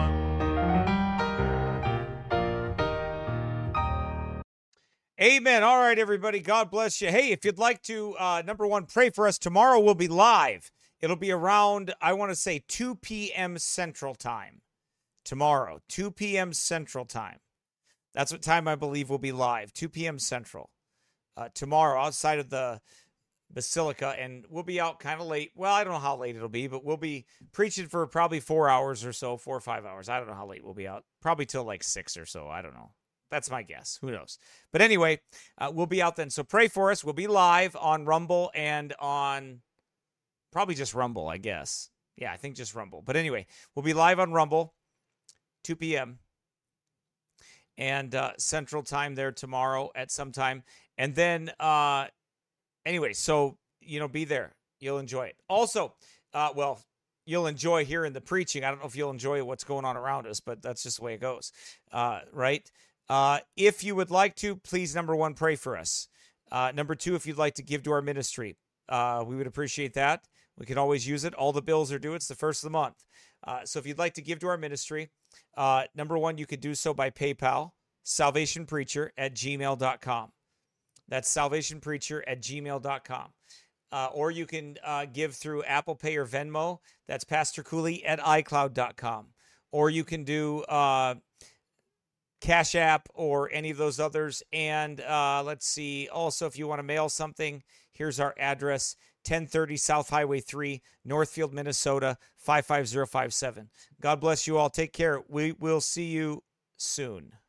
Speaker 3: Amen. All right, everybody. God bless you. Hey, if you'd like to, uh, number one, pray for us. Tomorrow we'll be live. It'll be around, I want to say, two p.m. Central Time. Tomorrow, two p.m. Central Time. That's what time I believe we'll be live, two p.m. Central. Uh, tomorrow, outside of the Basilica, and we'll be out kind of late. Well, I don't know how late it'll be, but we'll be preaching for probably four hours or so, four or five hours. I don't know how late we'll be out. Probably till like six or so. I don't know. That's my guess. Who knows? But anyway, uh, we'll be out then. So pray for us. We'll be live on Rumble and on probably just Rumble, I guess. Yeah, I think just Rumble. But anyway, we'll be live on Rumble, two p.m. and uh, Central Time there tomorrow at some time. And then, uh, anyway, so, you know, be there. You'll enjoy it. Also, uh, well, you'll enjoy hearing the preaching. I don't know if you'll enjoy what's going on around us, but that's just the way it goes, uh, right? Uh, if you would like to, please, number one, pray for us. Uh, number two, if you'd like to give to our ministry, uh, we would appreciate that. We can always use it. All the bills are due. It's the first of the month. Uh, so if you'd like to give to our ministry, uh, number one, you could do so by PayPal, salvationpreacher at gmail dot com. That's salvationpreacher at gmail dot com. Uh, or you can uh, give through Apple Pay or Venmo. That's Pastor Cooley at i cloud dot com. Or you can do uh, Cash App or any of those others. And uh, let's see. Also, if you want to mail something, here's our address, ten thirty South Highway three, Northfield, Minnesota, five five zero five seven. God bless you all. Take care. We will see you soon.